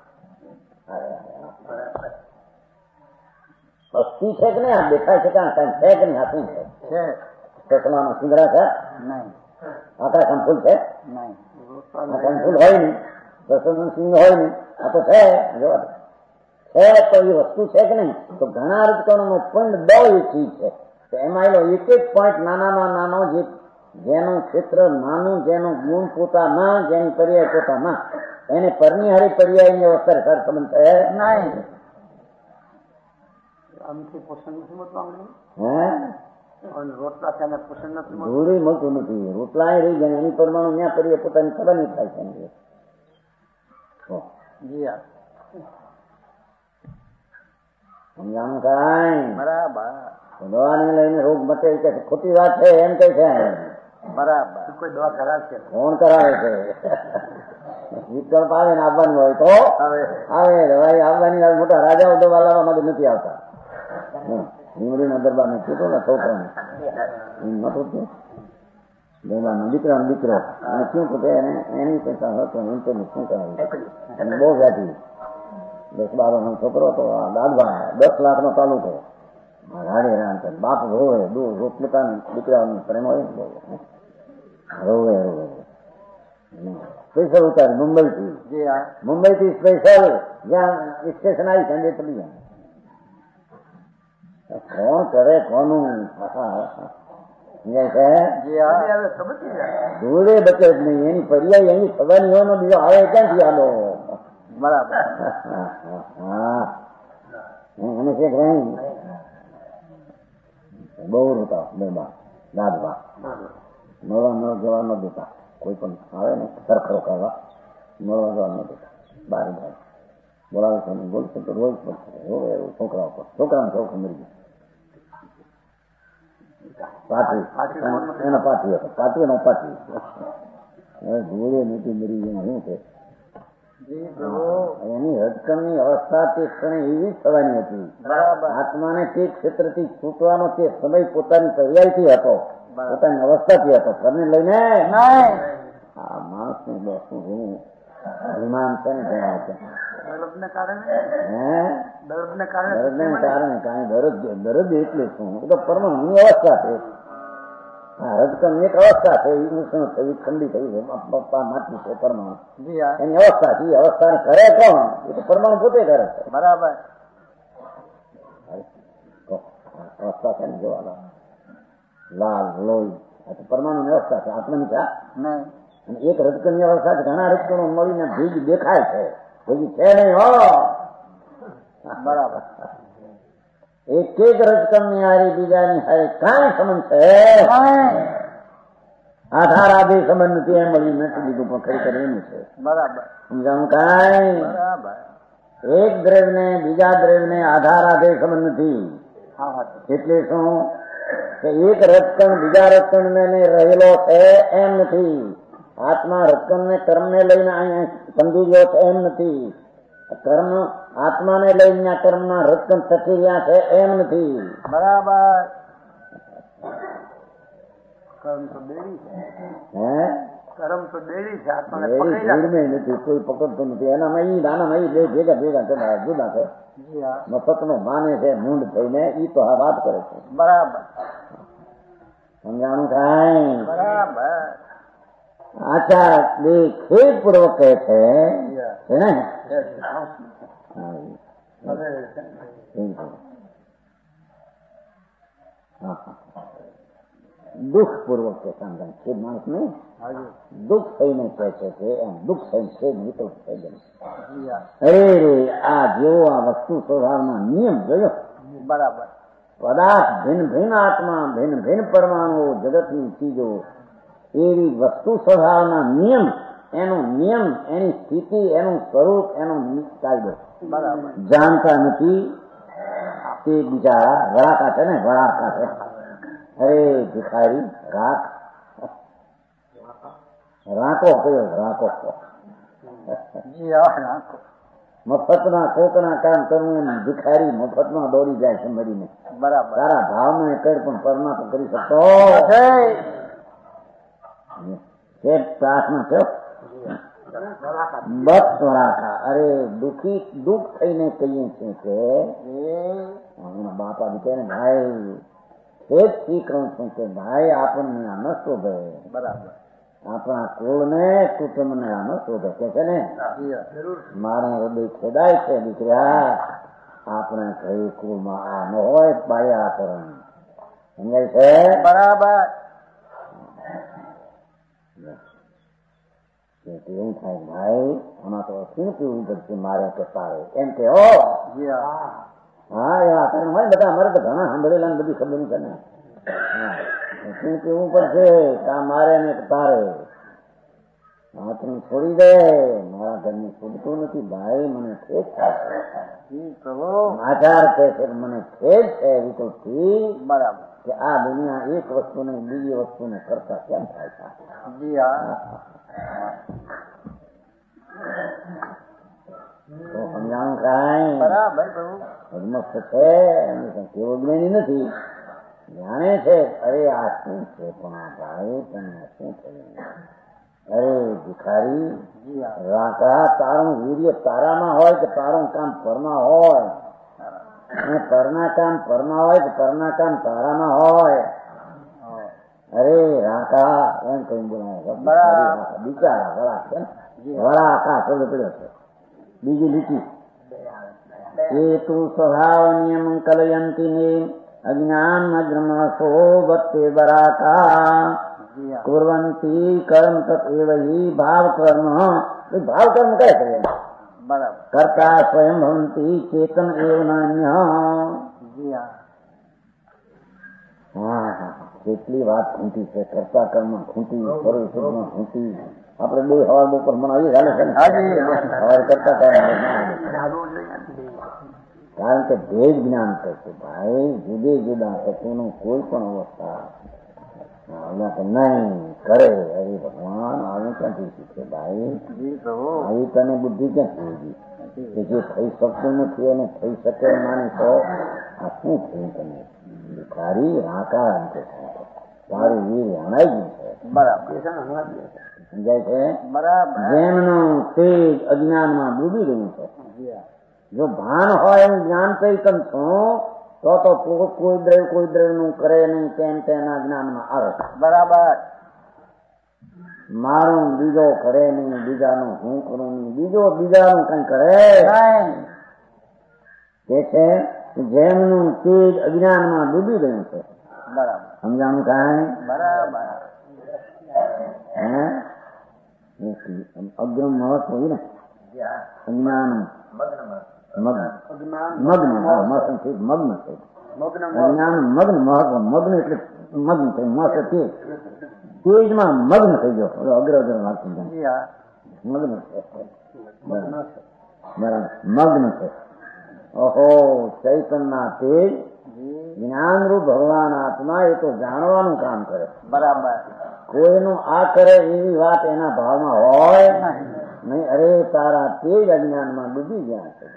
[SPEAKER 2] વસ્તુ છે કે નહીં આ દેખાય છે ક્યાં કઈ છે કે નહીં હાથું છે ચશ્મામાં સિંગડા છે નહીં આખા સંફૂલ છે નહીં સંફૂલ હોય નહીં ચશ્માનું સિંગ હોય નહીં આ તો છે જોવા છે તો એ વસ્તુ છે કે નહીં તો ઘણા રજકણોનો પંડ બહુ એ ચીજ છે તો એમાં એનો એક એક પોઈન્ટ નાનામાં નાનો જેનું ક્ષેત્ર નાનું જેનું ગુણ પોતામાં જેની પર્યાય પોતામાં એને પરની હારી પર્યાયની અવસ્થા સર સંબંધ છે નહીં ધૂળી મળતું નથી રોટલા રહી જાય એની પરમાણુ ત્યાં કરીએ પોતાની ખબર નહીં થાય છે સમજાણું કઈ બરાબર દવાને લઈને રોગ મટે કે ખોટી વાત છે એમ કઈ છે બરાબર કોઈ દવા કરાવે છે કોણ કરાવે છે વિકલ્પ આવે ને આવવાનું હોય તો આવે દવાઈ આવવાની મોટા રાજાઓ દવા લાવવા માટે નથી આવતા લીમડીના દરબાર ને કીધું ને છોકરાને દીકરા દીકરો અને શું પૂછે એની પૈસા હતો એમ તો શું કરાવ્યું બહુ જાતી 10-12 નો છોકરો તો દાદભા 10 લાખનો તાલુકો રાડે રામ બાપ રોવે પોતાના દીકરાનો પ્રેમ હોય ને રોવે રોવે સ્પેશિયલ ઉતારે મુંબઈથી સ્પેશિયલ જ્યાં સ્ટેશન આવી સંજય પડી જાય કોણ કરે કોનું ધૂળે બચે જ નહીં એની પર્યાય એની ખબરની હોય બીજો આવે ક્યાંથી આલો બરાબર હા અને છે બહુ રોતા બેબા દાદબા મળવા જવા ન દેતા કોઈ પણ આવે ને સરખરો કરવા મળવા જવા ન દેતા બાર બાર બોલાવે છે બોલશે તો રોજ રોવે એવું છોકરા ઉપર છોકરાને છોકરું મરી ગયું પાટી એના પાટી હતો પાટી નો પાટી ધૂળે નીતિ મરી ગયું શું છે એની રજકણની અવસ્થા તે ક્ષણે એવી જ થવાની હતી આત્માને તે ક્ષેત્રથી છૂટવાનો તે સમય પોતાની પર્યાયથી હતો પોતાની અવસ્થાથી હતો ઘરને લઈને આ માણસ નું દોષનું ઘણું વિમાન છે ને ત્યાં છે દર્દને કારણે કાંઈ દરદ એટલે શું એ તો પરમાણુની અવસ્થા છે રજકણ એક અવસ્થા છે ઈમોશનલ થયું ઠંડી થયું પપ્પા માટી છે પરમાણુ એની અવસ્થા છે એ અવસ્થાને કરે કોણ એ તો પરમાણુ પોતે કરે છે બરાબર અવસ્થા છે ને જોવા લાલ લોહી આ તો પરમાણુની અવસ્થા છે આત્માની છે અને એક રજકણની અવસ્થા છે ઘણા રજકણો મળીને ભીજ દેખાય છે ભીજ છે નહીં હો બરાબર એક એક રજકણની હારી બીજાની હારી કાંઈ સંબંધ છે આધાર આદિ સંબંધ નથી એમ મળી નથી લીધું પણ ખરેખર એનું છે બરાબર સમજાણું કાંઈ બરાબર એક દ્રવ્યને બીજા દ્રવ્યને આધાર આદિ સંબંધ નથી એટલે શું કે એક રજકણ બીજા રજકણને રહેલો છે એમ નથી આત્મા રજકણને કર્મને લઈને અહીંયા સમજી ગયો છે એમ નથી કર્મ આત્માને લઈને કર્મના રજકણ ટકી રહ્યા છે એમ નથી બરાબર કર્મ તો દેવી છે
[SPEAKER 3] ધર્મ તો દેવી છે, આત્માને
[SPEAKER 2] એવી
[SPEAKER 3] પકડી રાખે.
[SPEAKER 2] ભીડમાં નથી, કોઈ પકડતું નથી. એનામાં ઈ નાનામાં ઈ બે ભેગા ભેગા જુદા છે.
[SPEAKER 3] જી હા,
[SPEAKER 2] મફતનો માને છે મૂંડ થઈને, ઈ તો આ વાત કરે છે.
[SPEAKER 3] બરાબર
[SPEAKER 2] સમજાણું કાંઈ?
[SPEAKER 3] બરાબર.
[SPEAKER 2] આચાર બે ખેદ પૂર્વક કહે છે ને. દુઃખ પૂર્વક કે સમજાય ખેદ માણસ નહીં, દુઃખ થઈને કહે છે કે એમ દુઃખ થઈને ખેદ વિતૃપ થઈ જાય. અરે રે, આ જેવો આ વસ્તુ સ્વભાવના નિયમ જોયો.
[SPEAKER 3] બરાબર.
[SPEAKER 2] પદાર્થ ભિન્ન ભિન્ન આત્મા, ભિન્ન ભિન્ન પરમાણુઓ, જગતની ચીજો, એવી વસ્તુ સ્વભાવના નિયમ, એનો નિયમ, એની સ્થિતિ, એનું સ્વરૂપ, એનો કાયદો
[SPEAKER 3] બરાબર.
[SPEAKER 2] જાણતા નથી તે બિચારા વળાકા છે ને, વળાકા છે. અરે ભિખારી, રાકો કયો રાકો.
[SPEAKER 3] જી હા, નાખો.
[SPEAKER 2] મફતના કોકના કામ કરવું એમ ભિખારી મફતમાં દોડી જાય છે મરીને.
[SPEAKER 3] બરાબર.
[SPEAKER 2] તારા ભાવને કર પણ પરમા તો કરી શકતો છે. પ્રાર્થના થયો બસ વળાકા. અરે દુઃખ થઈને કહીએ છીએ કે બાપા કહે ને ભાઈ ખેત થી કહું છું કે ભાઈ આપણને આ ન શોધે.
[SPEAKER 3] બરાબર.
[SPEAKER 2] આપણા કુળને કુટુંબને આ ન શોધે કે છે ને.
[SPEAKER 3] જરૂર.
[SPEAKER 2] મારા હૃદય ખેદાય છે દીકરા, આપણે કયું કુળમાં આ ન હોય બાળ્યાકરણ. સમજાય છે?
[SPEAKER 3] બરાબર.
[SPEAKER 2] એવું થાય ભાઈ, આમાં તો શું કેવું પડશે મારે કે તારે એમ કે હો. હા એ આકરણ હોય બધા, અમારે તો ઘણા સાંભળેલા ને બધી ખબર છે ને. શું કેવું પડશે કા મારે ને તારે. આકરણ છોડી દે, મારા ઘરની છૂટતું નથી ભાઈ, મને ખેદ થાય છે. આચાર કહે છે મને ખેદ છે વિકૃતિ.
[SPEAKER 3] બરાબર.
[SPEAKER 2] કે આ દુનિયા એક વસ્તુને બીજી વસ્તુને કરતા કેમ થાય છે.
[SPEAKER 3] જી હા.
[SPEAKER 2] તો સમજાણું કાંઈ?
[SPEAKER 3] બરાબર.
[SPEAKER 2] અધમસ્ત છે, કેવો જ્ઞાની નથી, જાણે છે. અરે આ શું છે પણ આ ભાઈ તમને શું થયું? અરે ભિખારી, રાકા, તારું વીર્ય તારામાં હોય કે તારું કામ પરમાં હોય? અને પરના કામ પરમાં હોય કે પરના કામ તારામાં હોય? અરે રાકા એમ કઈ બોલાય બિચારા વળા છે ને, વળા આખા શબ્દ પડ્યો છે. બીજી લીટી એ તું સ્વભાવ નિયમ કલયંતી ને અજ્ઞાન અગ્રમસો વત્તે બરાકા કુર્વંતી કર્મ તત્વ ભાવ કર્મ. ભાવ કર્મ કયા કરે?
[SPEAKER 3] બરાબર.
[SPEAKER 2] કરતા સ્વયં ભવંતી ચેતન એવ નાન્ય. હા હા, કેટલી વાત ખૂંટી છે. કરતા કર્મ ખૂંટી, સર્વસુખમાં ખૂંટી. આપણે બે હવાર બપોર મનાવીએ ચાલે છે ને. હવાર કરતા કર્મ, કારણ કે ભેદ જ્ઞાન થશે ભાઈ. જુદે જુદા તત્વોનું કોઈ પણ અવસ્થા નહીં કરે. અરે ભગવાન આવું ક્યાંથી શીખે ભાઈ? આવી તને બુદ્ધિ ક્યાંથી હોવી કે જે થઈ શકતું નથી અને થઈ શકે માની તો આ શું થયું તમે? ભિખારી રાકા એમ કે તારું વીર હણાઈ ગયું છે.
[SPEAKER 3] બરાબર.
[SPEAKER 2] સમજાય છે?
[SPEAKER 3] બરાબર.
[SPEAKER 2] જેમનું તેજ અજ્ઞાનમાં ડૂબી રહ્યું છે. જો ભાન હોય એનું જ્ઞાન ચૈતન છું તો કોઈ દ્રવ્ય નું કરે નહીં, તેમ તેના જ્ઞાનમાં આવે.
[SPEAKER 3] બરાબર.
[SPEAKER 2] મારું બીજો કરે નહીં, બીજાનું હું કરું નહીં, બીજો બીજાનું કઈ કરે કે છે જેમનું તેજ અજ્ઞાનમાં ડૂબી ગયું છે.
[SPEAKER 3] બરાબર.
[SPEAKER 2] સમજાણું કાંઈ?
[SPEAKER 3] બરાબર.
[SPEAKER 2] અગ્રમ મહત્વ હોય ને અજ્ઞાન મગ્ન મગ્ન મહત્વ. મગ્ન એટલે મગ્ન થઈ, મત તેજ, તેજમાં મગ્ન થઈ ગયો. અગ્ર વાંચી મગ્ન છે. બરાબર, મગ્ન છે. ઓહો, ચૈતનના તેજ જ્ઞાનરૂપ ભગવાન આત્મા એ તો જાણવાનું કામ કરે.
[SPEAKER 3] બરાબર.
[SPEAKER 2] કોઈનું આ કરે એવી વાત એના ભાવમાં હોય નહીં. અરે તારા તેજ અજ્ઞાનમાં ડૂબી ગયા છે.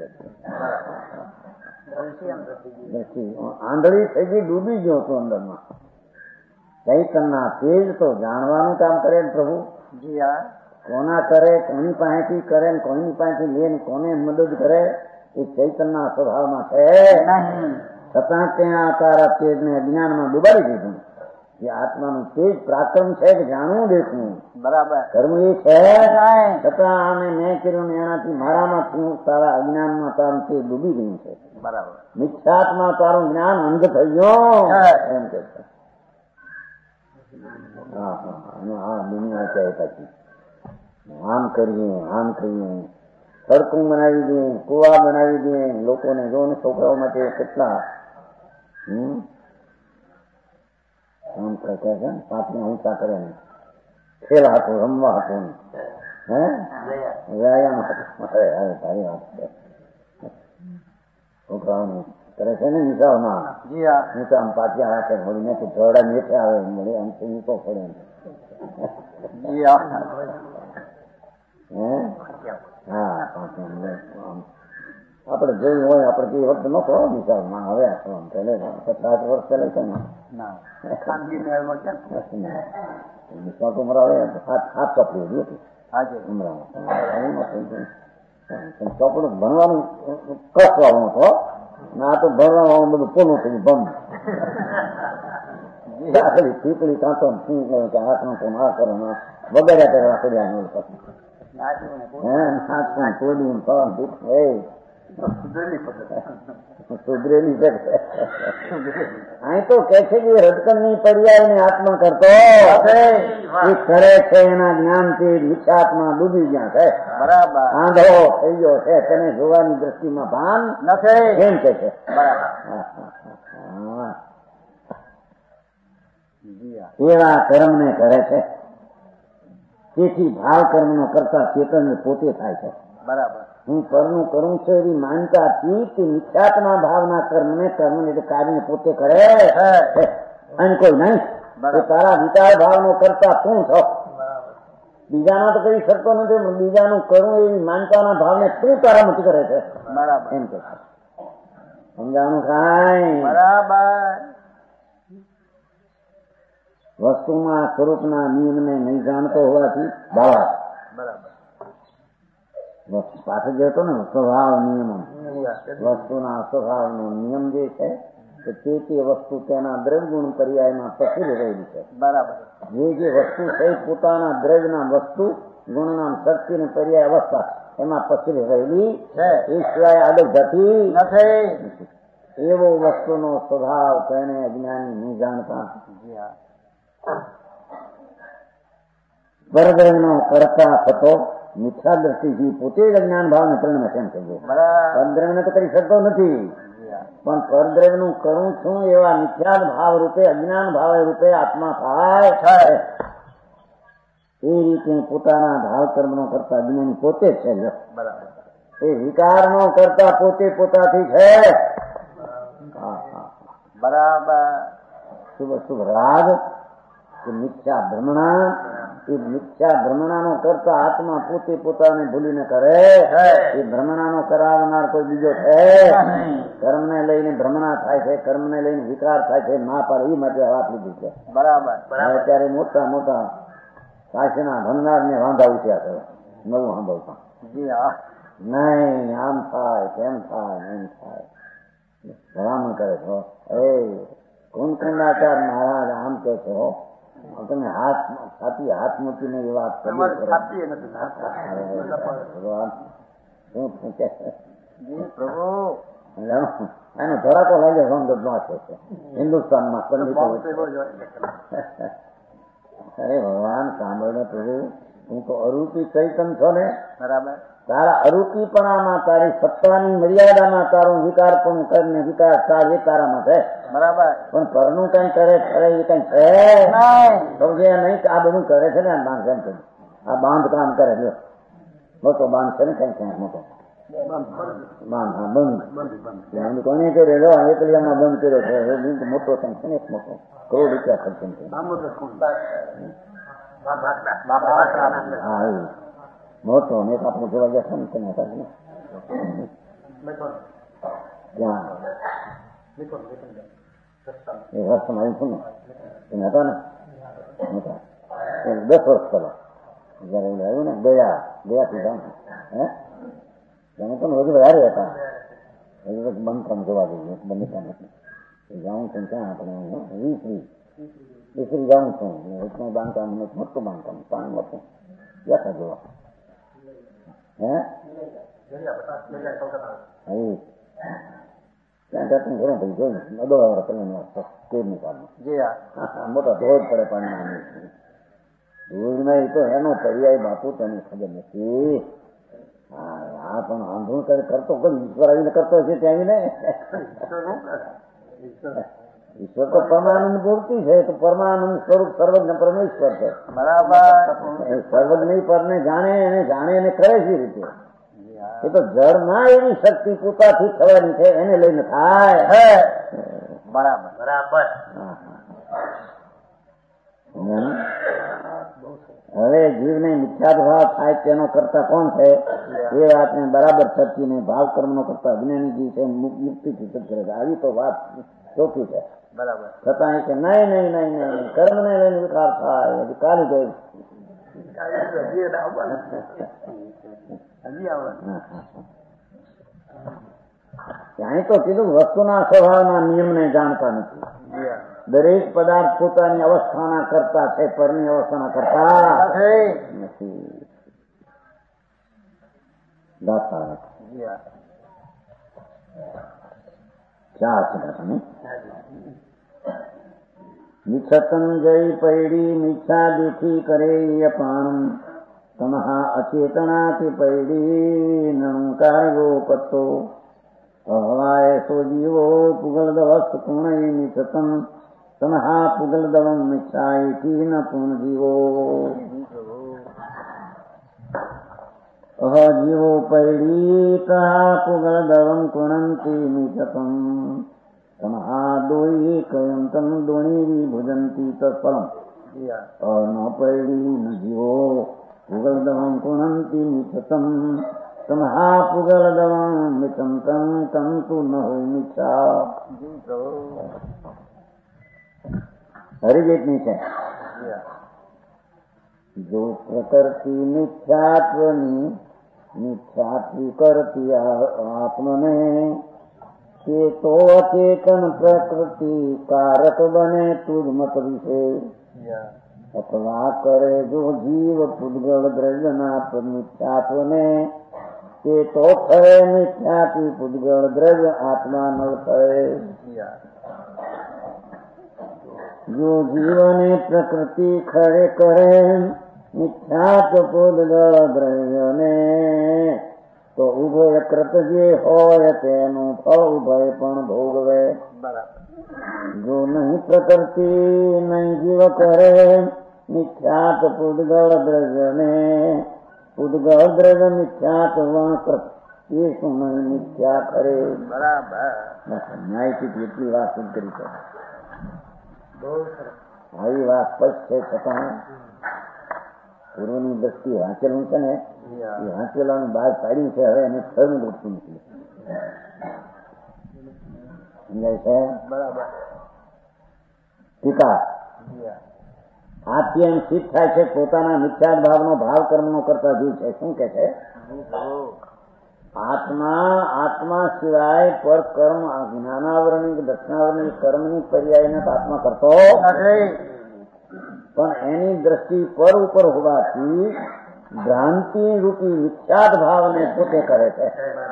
[SPEAKER 2] આંધળી થઈ ગઈ, ડૂબી ગયો તો અંદરમાં. ચૈતનના તેજ તો જાણવાનું કામ કરે પ્રભુ.
[SPEAKER 3] જી હા.
[SPEAKER 2] કોના કરે, કોની પાસેથી કરે ને કોઈની પાસેથી લે ને કોને મદદ કરે એ ચૈતન્યના સ્વભાવમાં છે
[SPEAKER 3] નહીં.
[SPEAKER 2] છતાં ત્યાં તારા તેજને અજ્ઞાનમાં ડુબાડી દીધું. એ આત્માનું તેજ પ્રાક્રમ છે કે જાણવું દેખવું.
[SPEAKER 3] બરાબર.
[SPEAKER 2] કર્મ એ છે છતાં આને મેં કર્યું ને એનાથી મારામાં થયું તારા અજ્ઞાનમાં તારું તે ડૂબી ગયું છે.
[SPEAKER 3] બરાબર.
[SPEAKER 2] મિથ્યાત્મા તારું જ્ઞાન અંધ થઈ ગયો એમ કે છે. હા દુનિયા છે પછી આમ કરીએ સડકું બનાવી દે, કુવા બનાવી દે, લોકોને જો ને છોકરાઓ માટે કેટલા આમ કહે છે પાછળ ઊંચા કરે ને ખેલ હાથો રમવા હાથો હે વ્યાયામ તારી વાત છે. છોકરાઓને કરે છે ને નિશાળમાં ઊંચા આમ પાછા હાથે મળીને ધોરડા નીચે આવે મળે આમ ઊંચો પડે હા આપડે જોયું હોય આપડે કઈ વખત ન કરો નિશાળમાં હવે 50 વર્ષ પહેલે છે ને નિશાળ તો મારા હવે હાથ પકડી હતી ચોપડું ભણવાનું કસવાનું હતો ને આ તો ભણવાનું બધું પોલું થયું બંધ પીપળી કાંતો હાથમાં કોણ આ કરો વગેરે કરવા પડ્યા સુધરેલી છે અહીં તો કે છે કે રડકણ ની પર્યાય ને આત્મા કરતો એ કરે છે એના જ્ઞાનથી મિથ્યાત્મા ડૂબી ગયા છે.
[SPEAKER 3] બરાબર.
[SPEAKER 2] આંધો થઈ ગયો છે તેને જોવાની દ્રષ્ટિમાં ભાન નથી એમ કે છે. એવા કર્મ ને કરે છે તેથી ભાવ કર્મ નો કરતા ચેતન પોતે થાય છે.
[SPEAKER 3] બરાબર.
[SPEAKER 2] હું કર્મ કરું છું એવી માનતાથી તે મિથ્યાત્મા ભાવના કર્મને કાર્યને પોતે કરે અને કોઈ નહીં. તારા વિચાર ભાવનો કરતા તું છો, બીજાના તો કરી શકતો નથી. બીજાનું કરવું એવી માનતાના ભાવને તું તારામાંથી કરે છે.
[SPEAKER 3] બરાબર.
[SPEAKER 2] એમ કે સમજાવાનું કાંઈ
[SPEAKER 3] બરાબર.
[SPEAKER 2] વસ્તુમાં સ્વરૂપના નિયમને નહીં જાણતો હોવાથી ભાવ
[SPEAKER 3] બરાબર
[SPEAKER 2] પાછળ જતો ને સ્વભાવ નિયમો વસ્તુના સ્વભાવનો નિયમ જે છે કે તે વસ્તુ તેના દ્રવ્યગુણ પર્યાયમાં પસરી રહેલી છે.
[SPEAKER 3] બરાબર.
[SPEAKER 2] જે વસ્તુ છે પોતાના દ્રવ્યના વસ્તુ ગુણના શક્તિ ને પર્યાય અવસ્થા એમાં પસરી રહેલી છે એ સિવાય આગળ જતી નથી. એવો વસ્તુનો સ્વભાવ તેને અજ્ઞાની નહીં જાણતા પરદ્રવ્યનો કરતા થતો મિથ્યા દ્રષ્ટિથી પોતે જ અજ્ઞાન ભાવને પરિણમે કેમ થઈ ગયો. પરદ્રવ્યને તો કરી શકતો નથી પણ પરદ્રવ્યનું કરું છું એવા મિથ્યા ભાવ રૂપે અજ્ઞાન ભાવ રૂપે આત્મા થાય છે. એ રીતે પોતાના ભાવ કર્મનો કરતા અજ્ઞાની પોતે જ છે. એ વિકારનો કરતા પોતે પોતાથી છે.
[SPEAKER 3] બરાબર.
[SPEAKER 2] શુભ રાગ કે મિથ્યા ભ્રમણા એ મિથ્યા ભ્રમણાનો કરતા આત્મા પોતે પોતાને ભૂલીને કરે. એ ભ્રમણાનો કરાવનાર કોઈ બીજો છે. કર્મને લઈને ભ્રમણા થાય છે, કર્મને લઈને વિકાર થાય છે ના પાડે એ માટે વાત લીધી છે.
[SPEAKER 3] બરાબર.
[SPEAKER 2] અત્યારે મોટા મોટા કાશીના ભંગાર ને વાંધા ઉઠ્યા કરે નવું સાંભળતા નહીં આમ થાય તેમ થાય એમ થાય ભલામણ કરે છો. કુંડકુંડાચાર મહારાજ આમ કે છો તમે છાતી હાથ મૂકીને એ વાત કરી
[SPEAKER 3] પ્રભુ
[SPEAKER 2] એનો ધડાકો લાગે સમજ છે હિન્દુસ્તાનમાં પંડિતો. અરે ભગવાન સાંભળને પ્રભુ હું તો અરૂપી ચૈતન છો ને.
[SPEAKER 3] બરાબર.
[SPEAKER 2] તારા અરૂપીપણામાં તારી સત્તાની મર્યાદામાં તારું વિકાર પણ કરીને વિકાર ચાલ એ તારામાં છે.
[SPEAKER 3] બરાબર.
[SPEAKER 2] પણ પરનું કઈ કરે એ કઈ છે સમજે નહીં. આ બધું કરે છે ને બાંધકામ છે. આ બાંધકામ કરે છે મોટો બાંધ છે ને કઈ ક્યાંક મોટો બાંધ. હા બંધ કોને કર્યો એકલિયામાં બંધ કર્યો છે મોટો કઈ છે ને એક મોટો કરોડ રૂપિયા ખર્ચ છે. હા એ મોટો ને આપણે જોવા ગયા છે ને ત્યાં એ વર્ષમાં આવ્યું છું ને એને હતા ને મોટા 10 વર્ષ પહેલા જયારે એવું આવ્યું ને ગયાથી જાઉં તમે પણ વધુ વધારે હતા હજુ બાંધકામ જોવા જઈએ બંધ જાઉં છું ત્યાં આપણે 20 જાઉં છું એટલું બાંધકામ મોટું બાંધકામ પાણી મોટું ક્યાં જોવા મોટો ધોધ પડે પાણી ધૂળ નહીં તો એનો પર્યાય બાપુ તને ખબર નથી. આ પણ આંધળું કરતો ઈશ્વર આવીને કરતો છે ત્યાં આવીને ઈશ્વર તો પરમાનંદ મૂર્તિ છે તો પરમાનંદ સ્વરૂપ સર્વજ્ઞ પરમેશ્વર છે. બરાબર. સર્વજ્ઞ પરને જાણે એને કરે છે રીતે એ તો જળ ના એવી શક્તિ પોતાથી થવાની છે એને લઈને થાય. બરાબર બરાબર. હવે જીવને મિથ્યાભાવ થાય તેનો કરતા કોણ છે એ વાતને બરાબર ચર્ચીને ભાવ કર્મનો કરતા અજ્ઞાની જીવ છે મુક્તિથી સજ્જ કરે. આવી તો વાત ચોખ્ખી છે. બરાબર. છતાં કે નહીં કર્મને લઈને વિકાર થાય હજી કાલે ગયું અહીં તો કીધું વસ્તુના સ્વભાવના નિયમને જાણતા નથી. દરેક પદાર્થ પોતાની અવસ્થાના કરતા છે પરની અવસ્થાના કરતા નથી. મિચ્છતન જય પૈડી મિચ્છા દીઠી કરે અપાણ તમહા અચેતનાથી પૈડી નંકાર ગોપતો અહવાય સો જીવો પુગળદવસ્ત પૂર્ણય મિચ્છતન તમહા પુગળદવમ મિચ્છાયથી ન પૂર્ણ જીવો અહજીવો પૈડી તહા પુગળદવમ કુણંતી મિચ્છતમ તમહા દોઈ કયંતમ દોણી વિભુજંતી તત્પરમ ન પૈડી ન જીવો પુગળદવમ કુણંતી મિચ્છતમ તમહા પુગળદવમ મિચ્છંતમ તંતુ ન હોય મિચ્છા. હરિજેતની છે. જો પ્રકૃતિ મિથ્યાત્વી કરતી આત્મને તે તો અચેતન પ્રકૃતિ કારક બને તુજ મત વિશે. અથવા કરે જો જીવ પુદ્ગળ દ્રવ્યના મિથ્યાત્વને તે તો થયે મિથ્યાત્વી પુદ્ગળ દ્રવ્ય આત્મા ન થયે. જો જીવને પ્રકૃતિ ખરે કરે મિથ્યાત્વ પુદ્ગળ દ્રવ્યને તો ઉભય કૃત જે હોય તેનું ફળ ઉભય પણ ભોગવે. જો નહીં પ્રકૃતિ નહીં જીવ કરે મિથ્યાત પુદ્ગળ દ્રવ્યને પુદ્ગળ દ્રવ્ય મિથ્યાત કૃત એ શું નહીં મિથ્યા કરે. બરાબર. ન્યાયથી એટલી વાત શુદ્ધ કરી છે. આવી વાત સ્પષ્ટ છે છતાં પૂર્વની દ્રષ્ટિ વાંચેલું છે ને એ વાંચેલાની બહાર પાડી છે. હવે એને થયું દૃષ્ટિ નથી સમજાય છે. બરાબર. ટીકા આથી એમ સિદ્ધ થાય છે પોતાના મિથ્યા ભાવનો ભાવ કર્મનો કરતા જીવ છે. શું કે છે? આત્મા સિવાય પર કર્મ જ્ઞાનાવરણી દક્ષિણાવરણી કર્મની પર્યાયને આત્મા કરતો પણ એની દ્રષ્ટિ પર ઉપર હોવાથી ભ્રાંતિ રૂપી મિથ્યાત ભાવને પોતે કરે છે.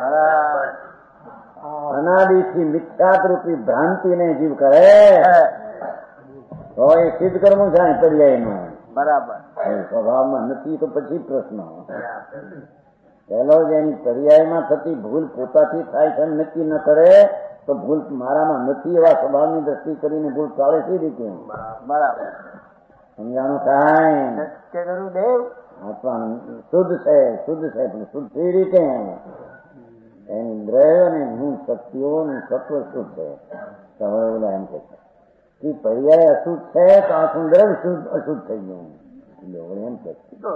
[SPEAKER 2] અનાદિથી મિથ્યાત રૂપી ભ્રાંતિને જીવ કરે તો એ સિદ્ધ કર્મ છે પર્યાયનું. બરાબર. સ્વભાવમાં નથી તો પછી પ્રશ્ન પહેલો જ એની પર્યાયમાં થતી ભૂલ પોતાથી થાય છે નક્કી ન કરે તો ભૂલ મારામાં નથી એવા સ્વભાવની દ્રષ્ટિ કરીને ભૂલ ટાળે સી રીતે. બરાબર. સમજાણું થાય ગુરુદેવ. આત્મા શુદ્ધ છે પણ શુદ્ધ કઈ રીતે એની દ્રવ્ય અને ગુણ શક્તિઓ સત્વ શુદ્ધ છે. સવાલ એમ કે છે પર્યાય અશુદ્ધ છે તો આખું દ્રવ્ય અશુદ્ધ થઈ ગયું એમ કે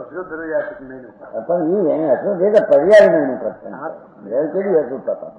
[SPEAKER 2] પણ એને અશુદ્ધ છે કે પર્યાય એનું પ્રશ્ન દ્રવ્ય કેવી અશુદ્ધ હતા.